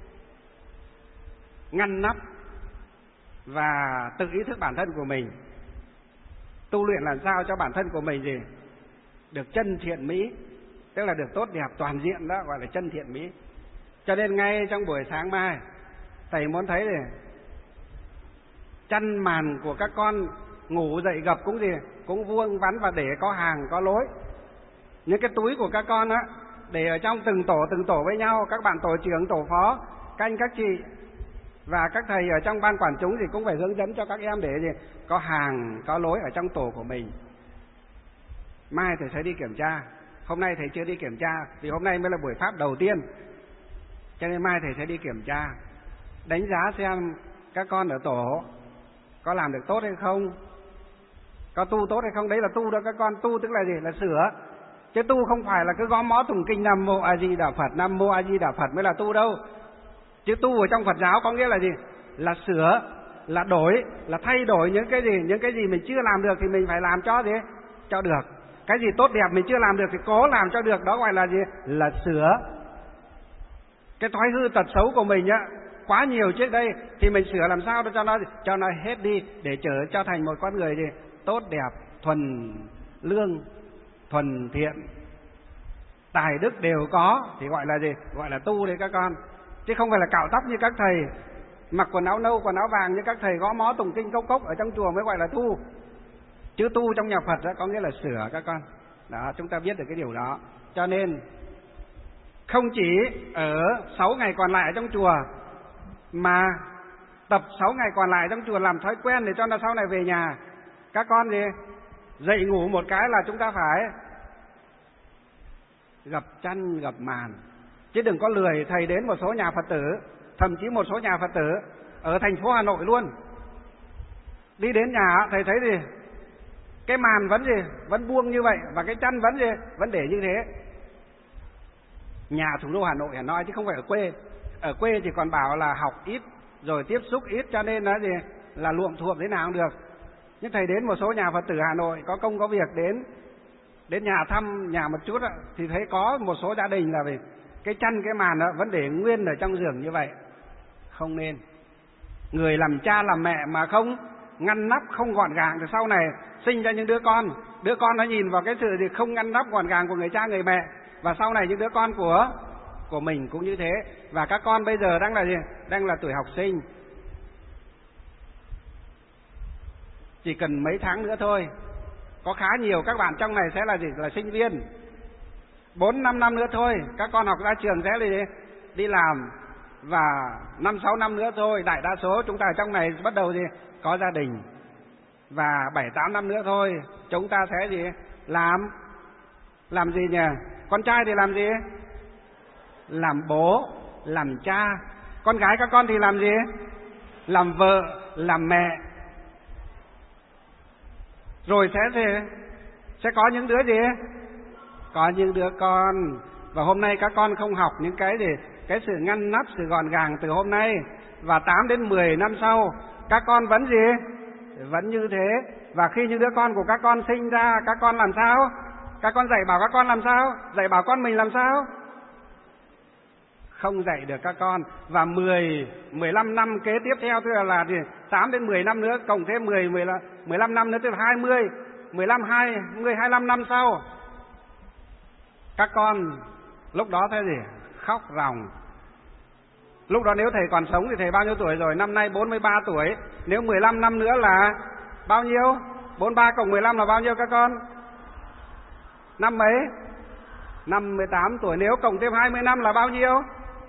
Ngăn nắp và tự ý thức bản thân của mình. Tu luyện làm sao cho bản thân của mình gì? Được chân thiện mỹ, tức là được tốt đẹp toàn diện, đó gọi là chân thiện mỹ. Cho nên ngay trong buổi sáng mai thầy muốn thấy gì? Chăn màn của các con ngủ dậy gập cũng gì? Cũng vuông vắn và để có hàng có lối. Những cái túi của các con á, để ở trong từng tổ từng tổ với nhau, các bạn tổ trưởng, tổ phó, các anh các chị và các thầy ở trong ban quản chúng thì cũng phải hướng dẫn cho các em để gì? Có hàng có lối ở trong tổ của mình. Mai thầy sẽ đi kiểm tra. Hôm nay thầy chưa đi kiểm tra vì hôm nay mới là buổi pháp đầu tiên, cho nên mai thầy sẽ đi kiểm tra, đánh giá xem các con ở tổ có làm được tốt hay không, có tu tốt hay không. Đấy là tu đó các con. Tu tức là gì? Là sửa. Chứ tu không phải là cứ gõ mõ tụng kinh Nam Mô A Di Đà Phật, Nam Mô A Di Đà Phật mới là tu đâu. Chứ tu ở trong Phật giáo có nghĩa là gì? Là sửa, là đổi, là thay đổi những cái gì, những cái gì mình chưa làm được thì mình phải làm cho gì? Cho được. Cái gì tốt đẹp mình chưa làm được thì cố làm cho được, đó gọi là gì? Là sửa. Cái thói hư tật xấu của mình á, quá nhiều trước đây thì mình sửa làm sao cho nó cho nó hết đi để trở cho thành một con người gì? Tốt đẹp, thuần lương, thuần thiện, tài đức đều có thì gọi là gì? Gọi là tu đấy các con. Chứ không phải là cạo tóc như các thầy, mặc quần áo nâu, quần áo vàng như các thầy gõ mó tụng kinh cốc cốc ở trong chùa mới gọi là tu. Chứ tu trong nhà Phật đó có nghĩa là sửa các con. Đó, chúng ta biết được cái điều đó. Cho nên không chỉ ở sáu ngày còn lại ở trong chùa mà tập sáu ngày còn lại trong chùa làm thói quen để cho nó sau này về nhà. Các con gì? Dậy ngủ một cái là chúng ta phải gập chăn gập màn. Chứ đừng có lười. Thầy đến một số nhà Phật tử, thậm chí một số nhà Phật tử ở thành phố Hà Nội luôn, đi đến nhà thầy thấy gì? Cái màn vẫn gì? Vẫn buông như vậy, và cái chăn vẫn gì? Vẫn để như thế. Nhà thủ đô Hà Nội hả nói chứ không phải ở quê. Ở quê thì còn bảo là học ít rồi tiếp xúc ít cho nên là gì? Là luộm thuộm thế nào cũng được. Nhưng thầy đến một số nhà Phật tử Hà Nội có công có việc đến đến nhà thăm nhà một chút đó, thì thấy có một số gia đình là vì cái chăn cái màn đó vẫn để nguyên ở trong giường như vậy. Không nên. Người làm cha làm mẹ mà không ngăn nắp, không gọn gàng thì sau này sinh ra những đứa con, đứa con nó nhìn vào cái sự gì không ngăn nắp gọn gàng của người cha người mẹ, và sau này những đứa con của của mình cũng như thế. Và các con bây giờ đang là gì? Đang là tuổi học sinh. Chỉ cần mấy tháng nữa thôi, có khá nhiều các bạn trong này sẽ là gì? Là sinh viên. Bốn năm năm nữa thôi, các con học ra trường sẽ đi đi làm. Và năm sáu năm nữa thôi, đại đa số chúng ta ở trong này bắt đầu gì? Có gia đình. Và bảy tám năm nữa thôi, chúng ta sẽ gì? Làm làm gì nhỉ? Con trai thì làm gì? Làm bố, làm cha. Con gái các con thì làm gì? Làm vợ, làm mẹ. Rồi sẽ gì? Sẽ có những đứa gì? Có những đứa con. Và hôm nay các con không học những cái gì? Cái sự ngăn nắp, sự gọn gàng từ hôm nay, và tám đến mười năm sau các con vẫn gì? Vẫn như thế. Và khi những đứa con của các con sinh ra, các con làm sao? Các con dạy bảo các con làm sao? Dạy bảo con mình làm sao? Không dạy được các con. Và mười, mười lăm năm kế tiếp theo, tức là, là gì? tám đến mười năm nữa, cộng thêm mười, mười, mười lăm năm nữa, tức là hai mươi, mười lăm, hai mươi, hai mươi lăm năm sau, các con lúc đó thế gì? Khóc ròng. Lúc đó nếu thầy còn sống thì thầy bao nhiêu tuổi rồi? Năm nay bốn mươi ba tuổi. Nếu mười lăm năm nữa là bao nhiêu? bốn mươi ba cộng mười lăm là bao nhiêu các con? Năm mấy? Năm mươi tám tuổi. Nếu cộng thêm hai mươi năm là bao nhiêu?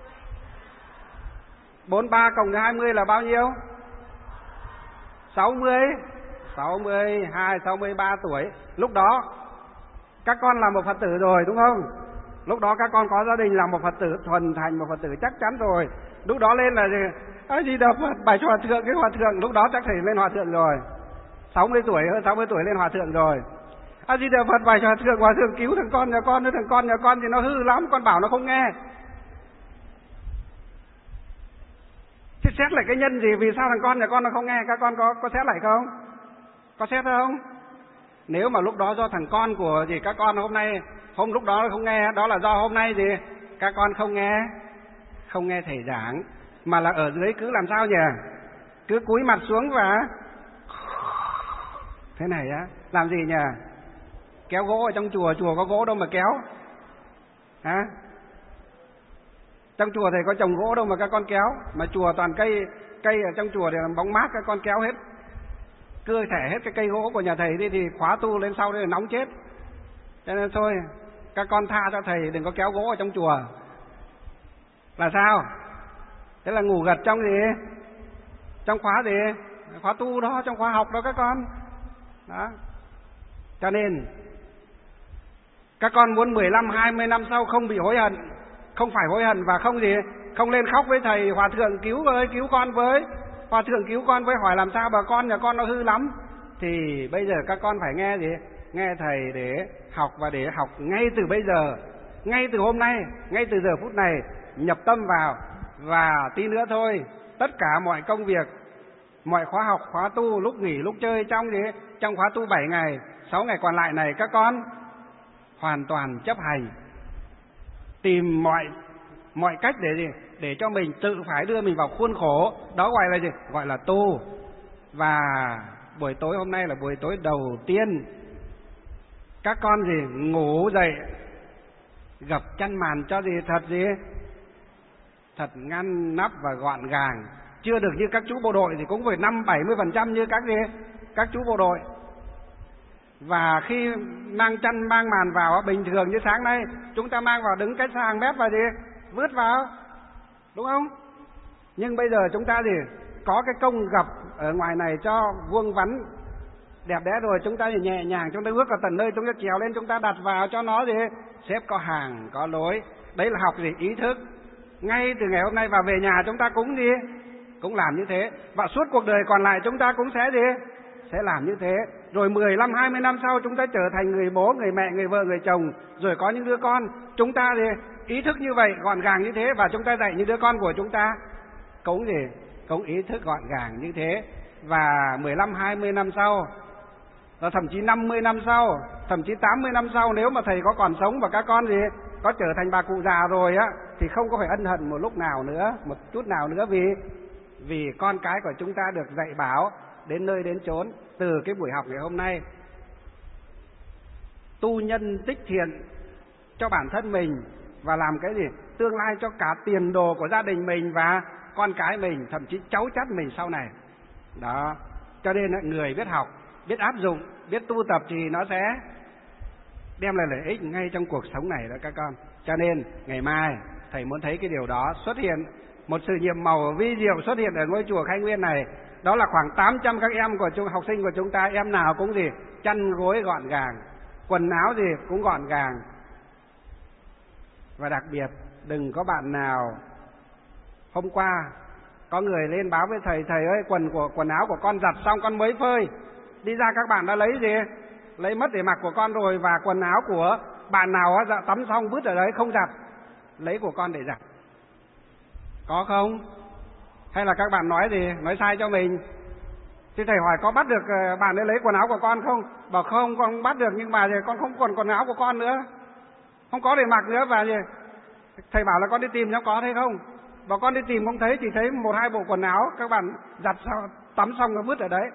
bốn mươi ba cộng hai mươi là bao nhiêu? sáu mươi. sáu mươi hai, sáu mươi ba tuổi. Lúc đó các con là một Phật tử rồi đúng không? Lúc đó các con có gia đình, là một Phật tử thuần thành, một Phật tử chắc chắn rồi. Lúc đó lên là gì? A Di Đà Phật, bài hòa thượng, cái hòa thượng. Lúc đó chắc thầy lên hòa thượng rồi. sáu mươi tuổi, hơn sáu mươi tuổi lên hòa thượng rồi. A Di Đà Phật, bài hòa thượng, hòa thượng cứu thằng con nhà con, thằng con nhà con thì nó hư lắm, con bảo nó không nghe. Thì xét lại cái nhân gì? Vì sao thằng con nhà con nó không nghe? Các con có có xét lại không? Có xét không? Nếu mà lúc đó do thằng con của gì các con hôm nay, hôm lúc đó nó không nghe, đó là do hôm nay gì các con không nghe, không nghe thầy giảng, mà là ở dưới cứ làm sao nhỉ? Cứ cúi mặt xuống và thế này á, làm gì nhỉ? Kéo gỗ ở trong chùa, chùa có gỗ đâu mà kéo, hả? Trong chùa thầy có trồng gỗ đâu mà các con kéo, mà chùa toàn cây, cây ở trong chùa thì làm bóng mát, các con kéo hết, cưa thẻ hết cái cây gỗ của nhà thầy đi thì khóa tu lên sau đây là nóng chết. Cho nên thôi, các con tha cho thầy, đừng có kéo gỗ ở trong chùa. Là sao? Thế là ngủ gật trong gì? Trong khóa gì? Khóa tu đó, trong khóa học đó các con. Đó. Cho nên các con muốn mười lăm, hai mươi năm sau không bị hối hận, không phải hối hận và không gì, không lên khóc với thầy, hòa thượng cứu với, cứu con với, hòa thượng cứu con với, hỏi làm sao bà con nhà con nó hư lắm. Thì bây giờ các con phải nghe gì? Nghe thầy để học, và để học ngay từ bây giờ, ngay từ hôm nay, ngay từ giờ phút này, nhập tâm vào. Và tí nữa thôi, tất cả mọi công việc, mọi khóa học, khóa tu, lúc nghỉ, lúc chơi trong gì trong khóa tu bảy ngày, sáu ngày còn lại này các con hoàn toàn chấp hành, tìm mọi mọi cách để gì để cho mình tự phải đưa mình vào khuôn khổ, đó gọi là gì? Gọi là tu. Và buổi tối hôm nay là buổi tối đầu tiên các con gì ngủ dậy gập chăn màn cho gì thật gì thật ngăn nắp và gọn gàng, chưa được như các chú bộ đội thì cũng phải năm bảy mươi phần trăm như các gì các chú bộ đội. Và khi mang chăn mang màn vào, bình thường như sáng nay chúng ta mang vào đứng cách xa hàng mét và gì vứt vào, đúng không? Nhưng bây giờ chúng ta gì có cái công gập ở ngoài này cho vuông vắn đẹp đẽ rồi, chúng ta thì nhẹ nhàng, chúng ta bước vào tận nơi, chúng ta trèo lên, chúng ta đặt vào cho nó gì xếp có hàng có lối. Đấy là học gì ý thức. Ngay từ ngày hôm nay và về nhà chúng ta cũng gì cũng làm như thế, và suốt cuộc đời còn lại chúng ta cũng sẽ gì sẽ làm như thế. Rồi mười lăm hai mươi năm sau chúng ta trở thành người bố, người mẹ, người vợ, người chồng, rồi có những đứa con, chúng ta gì ý thức như vậy, gọn gàng như thế, và chúng ta dạy những đứa con của chúng ta cũng gì cũng ý thức gọn gàng như thế. Và mười lăm hai mươi năm sau, và thậm chí năm mươi năm sau, thậm chí tám mươi năm sau, nếu mà thầy có còn sống và các con gì có trở thành bà cụ già rồi á, thì không có phải ân hận một lúc nào nữa, một chút nào nữa, vì vì con cái của chúng ta được dạy bảo đến nơi đến chốn từ cái buổi học ngày hôm nay. Tu nhân tích thiện cho bản thân mình và làm cái gì tương lai cho cả tiền đồ của gia đình mình và con cái mình, thậm chí cháu chắt mình sau này. Đó, cho nên người biết học, biết áp dụng, biết tu tập thì nó sẽ đem lại lợi ích ngay trong cuộc sống này đó các con. Cho nên ngày mai thầy muốn thấy cái điều đó xuất hiện, một sự nhiệm màu vi diệu xuất hiện ở ngôi chùa Khai Nguyên này. Đó là khoảng tám trăm các em của chúng, học sinh của chúng ta, em nào cũng gì chăn gối gọn gàng, quần áo gì cũng gọn gàng. Và đặc biệt đừng có bạn nào, hôm qua có người lên báo với thầy, thầy ơi quần của quần áo của con giặt xong con mới phơi, đi ra các bạn đã lấy gì lấy mất để mặc của con rồi, và quần áo của bạn nào á tắm xong vứt ở đấy không giặt, lấy của con để giặt, có không? Hay là các bạn nói gì nói sai cho mình? Thì thầy hỏi có bắt được bạn ấy lấy quần áo của con không? Bảo không, con không bắt được, nhưng mà con không còn quần áo của con nữa, không có để mặc nữa. Và gì thầy bảo là con đi tìm nó có thấy không? Và con đi tìm không thấy, chỉ thấy một hai bộ quần áo các bạn giặt xong, tắm xong nó vứt ở đấy.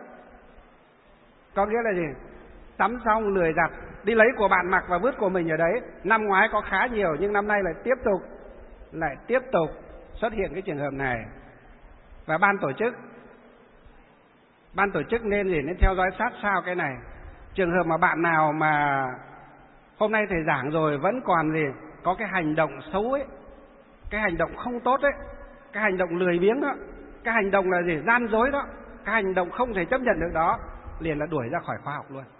Có nghĩa là gì? Tắm xong lười giặt, đi lấy của bạn mặc và vứt của mình ở đấy. Năm ngoái có khá nhiều, nhưng năm nay lại tiếp tục lại tiếp tục xuất hiện cái trường hợp này. Và ban tổ chức ban tổ chức nên gì nên theo dõi sát sao cái này. Trường hợp mà bạn nào mà hôm nay thầy giảng rồi vẫn còn gì có cái hành động xấu ấy, cái hành động không tốt ấy, cái hành động lười biếng đó, cái hành động là gì gian dối đó, cái hành động không thể chấp nhận được đó, liền là đuổi ra khỏi khóa học luôn.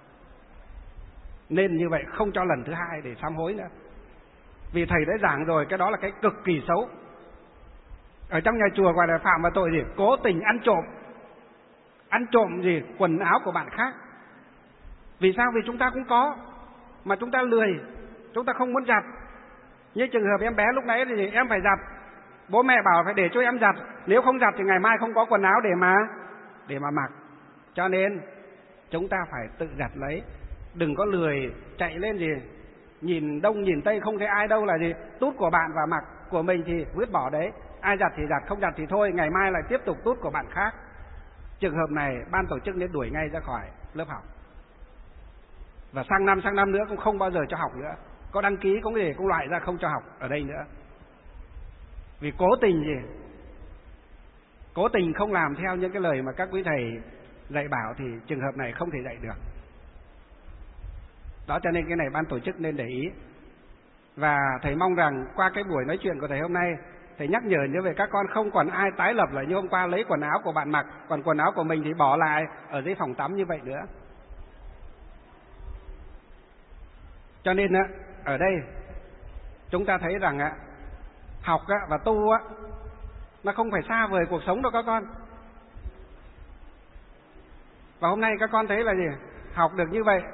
Nên như vậy không cho lần thứ hai để sám hối nữa. Vì thầy đã giảng rồi, cái đó là cái cực kỳ xấu. Ở trong nhà chùa gọi là phạm vào tội gì? Cố tình ăn trộm. Ăn trộm gì? Quần áo của bạn khác. Vì sao? Vì chúng ta cũng có, mà chúng ta lười, chúng ta không muốn giặt. Như trường hợp em bé lúc nãy thì em phải giặt, bố mẹ bảo phải để cho em giặt, nếu không giặt thì ngày mai không có quần áo để mà để mà mặc. Cho nên chúng ta phải tự giặt lấy, đừng có lười chạy lên gì nhìn đông nhìn tây không thấy ai đâu là gì tút của bạn và mặc của mình thì vứt bỏ đấy. Ai giặt thì giặt, không giặt thì thôi, ngày mai lại tiếp tục tút của bạn khác. Trường hợp này ban tổ chức nên đuổi ngay ra khỏi lớp học, và sang năm sang năm nữa cũng không bao giờ cho học nữa. Có đăng ký cũng để cũng loại ra không cho học ở đây nữa. Vì cố tình gì cố tình không làm theo những cái lời mà các quý thầy dạy bảo thì trường hợp này không thể dạy được. Đó, cho nên cái này ban tổ chức nên để ý. Và thầy mong rằng qua cái buổi nói chuyện của thầy hôm nay, thầy nhắc nhở như vậy các con không còn ai tái lập lại như hôm qua lấy quần áo của bạn mặc, còn quần áo của mình thì bỏ lại ở dưới phòng tắm như vậy nữa. Cho nên ở đây chúng ta thấy rằng học và tu nó không phải xa vời cuộc sống đâu các con. Và hôm nay các con thấy là gì? Học được như vậy,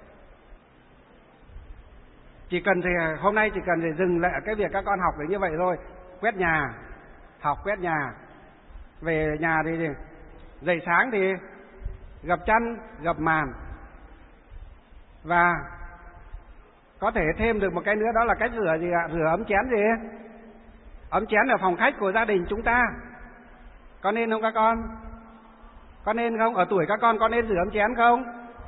chỉ cần thì hôm nay chỉ cần thì dừng lại cái việc các con học được như vậy thôi. Quét nhà, học quét nhà, Về nhà thì dậy sáng thì gập chăn, gập màn. Và có thể thêm được một cái nữa, đó là cách rửa gì ạ? Rửa ấm chén gì? Ấm chén ở phòng khách của gia đình chúng ta. Có nên không các con? Có nên không? Ở tuổi các con có nên rửa ấm chén không?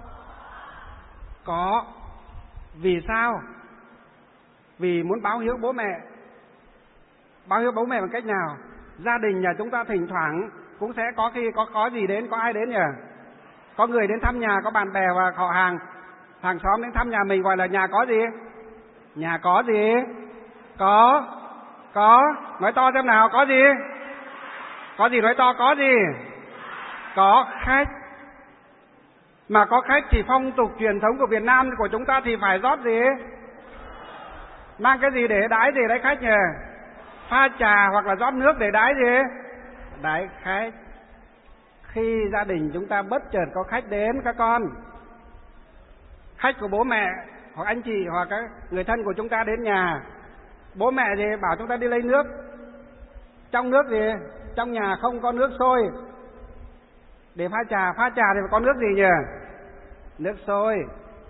Có. Vì sao? Vì muốn báo hiếu bố mẹ. Báo hiếu bố mẹ bằng cách nào? Gia đình nhà chúng ta thỉnh thoảng cũng sẽ có khi có có gì đến, có ai đến nhỉ? Có người đến thăm nhà, có bạn bè và họ hàng, hàng xóm đến thăm nhà mình, gọi là nhà có gì? Nhà có gì? Có. Có. Nói to xem nào, có gì? Có gì nói to, có gì? Có khách. Mà có khách thì phong tục truyền thống của Việt Nam của chúng ta thì phải rót gì? Mang cái gì để đãi gì đấy khách nhỉ? Pha trà hoặc là rót nước để đãi gì? Đãi khách. Khi gia đình chúng ta bất chợt có khách đến các con, khách của bố mẹ hoặc anh chị hoặc các người thân của chúng ta đến nhà, bố mẹ thì bảo chúng ta đi lấy nước. Trong nước gì? Trong nhà không có nước sôi để pha trà. Pha trà thì có nước gì nhỉ? Nước sôi.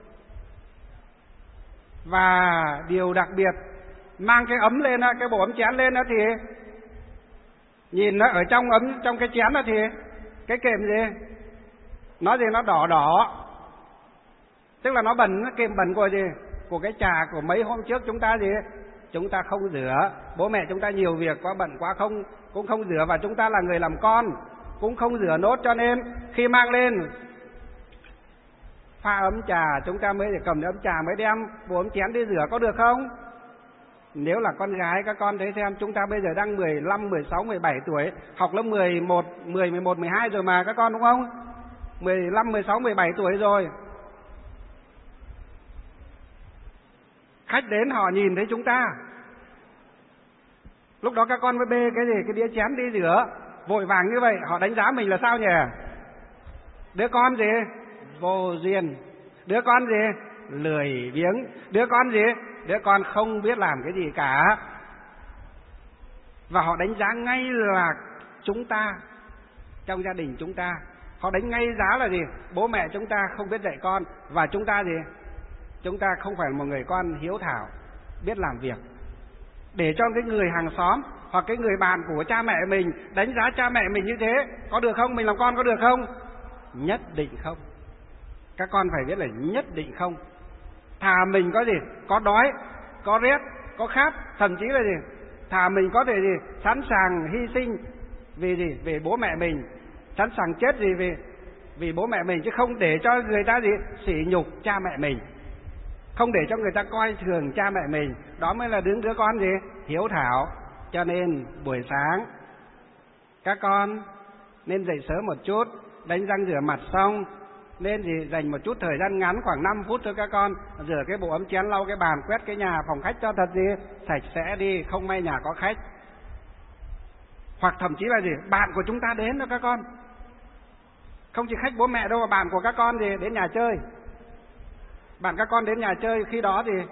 Và điều đặc biệt, mang cái ấm lên, cái bộ ấm chén lên đó thì nhìn nó ở trong ấm, trong cái chén đó thì cái kềm gì? Nó gì? Nó đỏ đỏ. Tức là nó bẩn, nó kềm bẩn của gì? Của cái trà của mấy hôm trước chúng ta gì? Chúng ta không rửa. Bố mẹ chúng ta nhiều việc quá, bận quá, không cũng không rửa, và chúng ta là người làm con cũng không rửa nốt, cho nên khi mang lên pha ấm trà chúng ta mới để cầm ấm trà mới đem bộ ấm chén đi rửa, có được không? Nếu là con gái các con thấy xem, chúng ta bây giờ đang mười lăm, mười sáu, mười bảy tuổi, học lớp mười một, mười, mười một, mười hai rồi mà các con, đúng không? mười lăm, mười sáu, mười bảy tuổi rồi. Khách đến họ nhìn thấy chúng ta, lúc đó các con mới bê cái gì? Cái đĩa chén đi rửa vội vàng như vậy, họ đánh giá mình là sao nhỉ? Đứa con gì? Vô duyên. Đứa con gì? Lười biếng. Đứa con gì? Đứa con không biết làm cái gì cả. Và họ đánh giá ngay là chúng ta, trong gia đình chúng ta, họ đánh ngay giá là gì? Bố mẹ chúng ta không biết dạy con, và chúng ta gì? Chúng ta không phải là một người con hiếu thảo, biết làm việc. Để cho cái người hàng xóm hoặc cái người bạn của cha mẹ mình đánh giá cha mẹ mình như thế, có được không? Mình làm con có được không? Nhất định không. Các con phải biết là nhất định không. Thà mình có gì? Có đói, có rét, có khát, thậm chí là gì? Thà mình có thể gì? Sẵn sàng hy sinh vì gì? Vì bố mẹ mình. Sẵn sàng chết gì? Vì vì bố mẹ mình, chứ không để cho người ta gì? Sỉ nhục cha mẹ mình. Không để cho người ta coi thường cha mẹ mình. Đó mới là đứa đứa con gì? Hiếu thảo. Cho nên buổi sáng các con nên dậy sớm một chút, đánh răng rửa mặt xong, nên gì dành một chút thời gian ngắn khoảng năm phút thôi các con, rửa cái bộ ấm chén, lau cái bàn, quét cái nhà phòng khách cho thật gì sạch sẽ đi, không may nhà có khách. Hoặc thậm chí là gì? Bạn của chúng ta đến đó các con. Không chỉ khách bố mẹ đâu, mà bạn của các con gì đến nhà chơi. Bạn các con đến nhà chơi, khi đó thì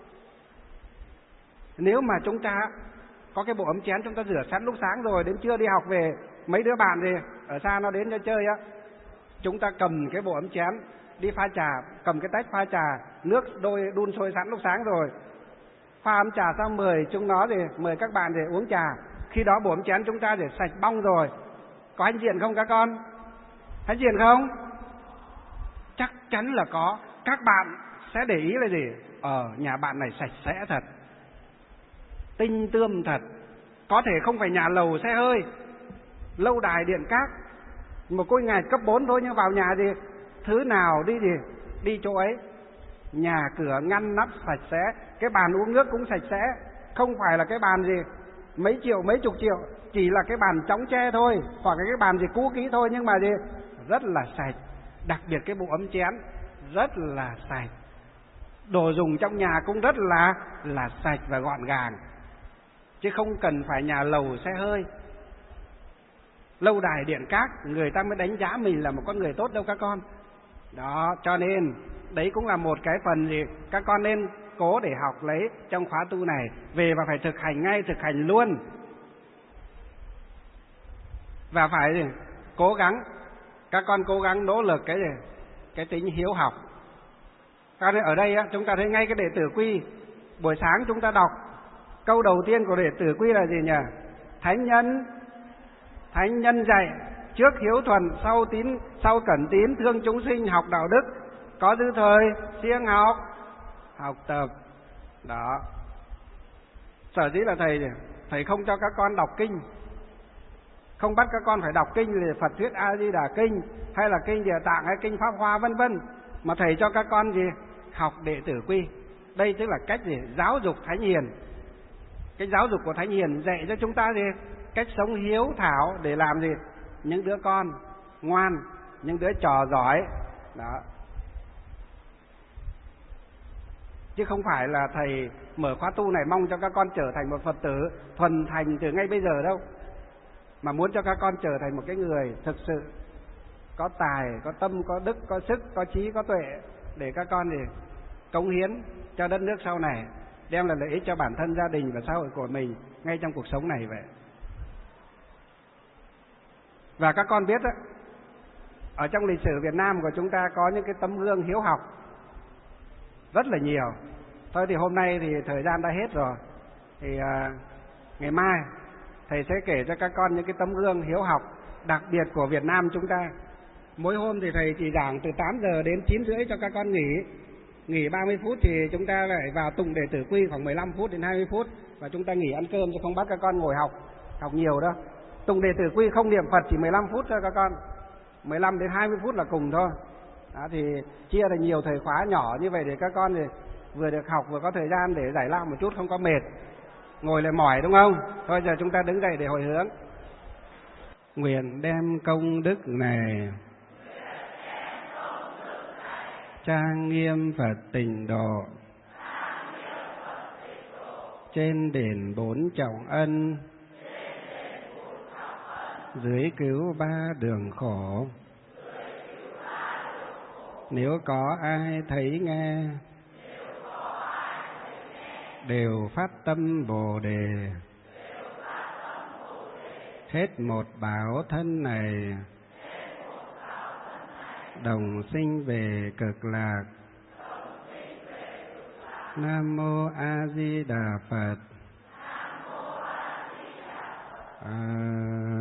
nếu mà chúng ta có cái bộ ấm chén chúng ta rửa sẵn lúc sáng rồi, đến trưa đi học về, mấy đứa bạn gì ở xa nó đến cho chơi á, chúng ta cầm cái bộ ấm chén đi pha trà, cầm cái tách pha trà, nước đôi đun sôi sẵn lúc sáng rồi, pha ấm trà xong mời chúng nó thì mời các bạn để uống trà. Khi đó bộ ấm chén chúng ta để sạch bong rồi. Có hãnh diện không các con? Hãnh diện không? Chắc chắn là có. Các bạn sẽ để ý là gì? Ờ, nhà bạn này sạch sẽ thật, tinh tươm thật. Có thể không phải nhà lầu xe hơi, lâu đài điện cát, một ngôi nhà cấp bốn thôi, nhưng vào nhà gì thứ nào đi gì đi chỗ ấy, nhà cửa ngăn nắp sạch sẽ, cái bàn uống nước cũng sạch sẽ, không phải là cái bàn gì mấy triệu mấy chục triệu, chỉ là cái bàn chóng tre thôi, hoặc cái bàn gì cũ kỹ thôi, nhưng mà gì rất là sạch. Đặc biệt cái bộ ấm chén rất là sạch, đồ dùng trong nhà cũng rất là là sạch và gọn gàng, chứ không cần phải nhà lầu xe hơi, lâu đài điện cát người ta mới đánh giá mình là một con người tốt đâu các con. Đó, cho nên đấy cũng là một cái phần gì các con nên cố để học lấy trong khóa tu này về, và phải thực hành ngay, thực hành luôn. và phải gì? Cố gắng, các con cố gắng nỗ lực cái gì? Cái tính hiếu học. Các con ở đây á, chúng ta thấy ngay cái đệ tử quy, buổi sáng chúng ta đọc câu đầu tiên của đệ tử quy là gì nhỉ? Thánh nhân, thánh nhân dạy trước hiếu thuần, sau tín, sau cẩn tín, thương chúng sinh, học đạo đức, có dư thời siêng học, học tập. Đó. Sở dĩ là thầy thầy không cho các con đọc kinh, không bắt các con phải đọc kinh về Phật thuyết A Di Đà kinh hay là kinh Địa Tạng hay kinh Pháp Hoa vân vân, mà thầy cho các con gì? Học đệ tử quy. Đây tức là cách gì? Giáo dục thánh hiền. Cái giáo dục của thánh hiền dạy cho chúng ta gì? Cách sống hiếu thảo để làm gì? Những đứa con ngoan, những đứa trò giỏi. Đó. Chứ không phải là thầy mở khóa tu này mong cho các con trở thành một Phật tử thuần thành từ ngay bây giờ đâu, mà muốn cho các con trở thành một cái người thực sự có tài, có tâm, có đức, có sức, có trí, có tuệ, để các con thì cống hiến cho đất nước sau này, đem lại lợi ích cho bản thân, gia đình và xã hội của mình ngay trong cuộc sống này vậy. Và các con biết đó, ở trong lịch sử Việt Nam của chúng ta có những cái tấm gương hiếu học rất là nhiều. Thôi thì hôm nay thì thời gian đã hết rồi, thì à, ngày mai thầy sẽ kể cho các con những cái tấm gương hiếu học đặc biệt của Việt Nam chúng ta. Mỗi hôm thì thầy chỉ giảng từ tám giờ đến chín rưỡi cho các con nghỉ. Nghỉ ba mươi phút thì chúng ta lại vào tụng đệ tử quy khoảng mười lăm phút đến hai mươi phút, và chúng ta nghỉ ăn cơm, chứ không bắt các con ngồi học học nhiều đâu. Tụng đệ tử quy không niệm Phật chỉ mười lăm phút thôi các con, mười lăm đến hai mươi phút là cùng thôi. Đó, thì chia thành nhiều thời khóa nhỏ như vậy để các con thì vừa được học vừa có thời gian để giải lao một chút, không có mệt, ngồi lại mỏi đúng không? Thôi giờ chúng ta đứng dậy để hồi hướng. Nguyện đem công đức này trang nghiêm Phật tịnh độ, trên đền bốn trọng ân, dưới cứu ba đường khổ. Nếu có ai thấy nghe, đều phát tâm Bồ Đề, hết một báo thân này, đồng sinh về cực lạc. Nam mô A Di Đà Phật. À...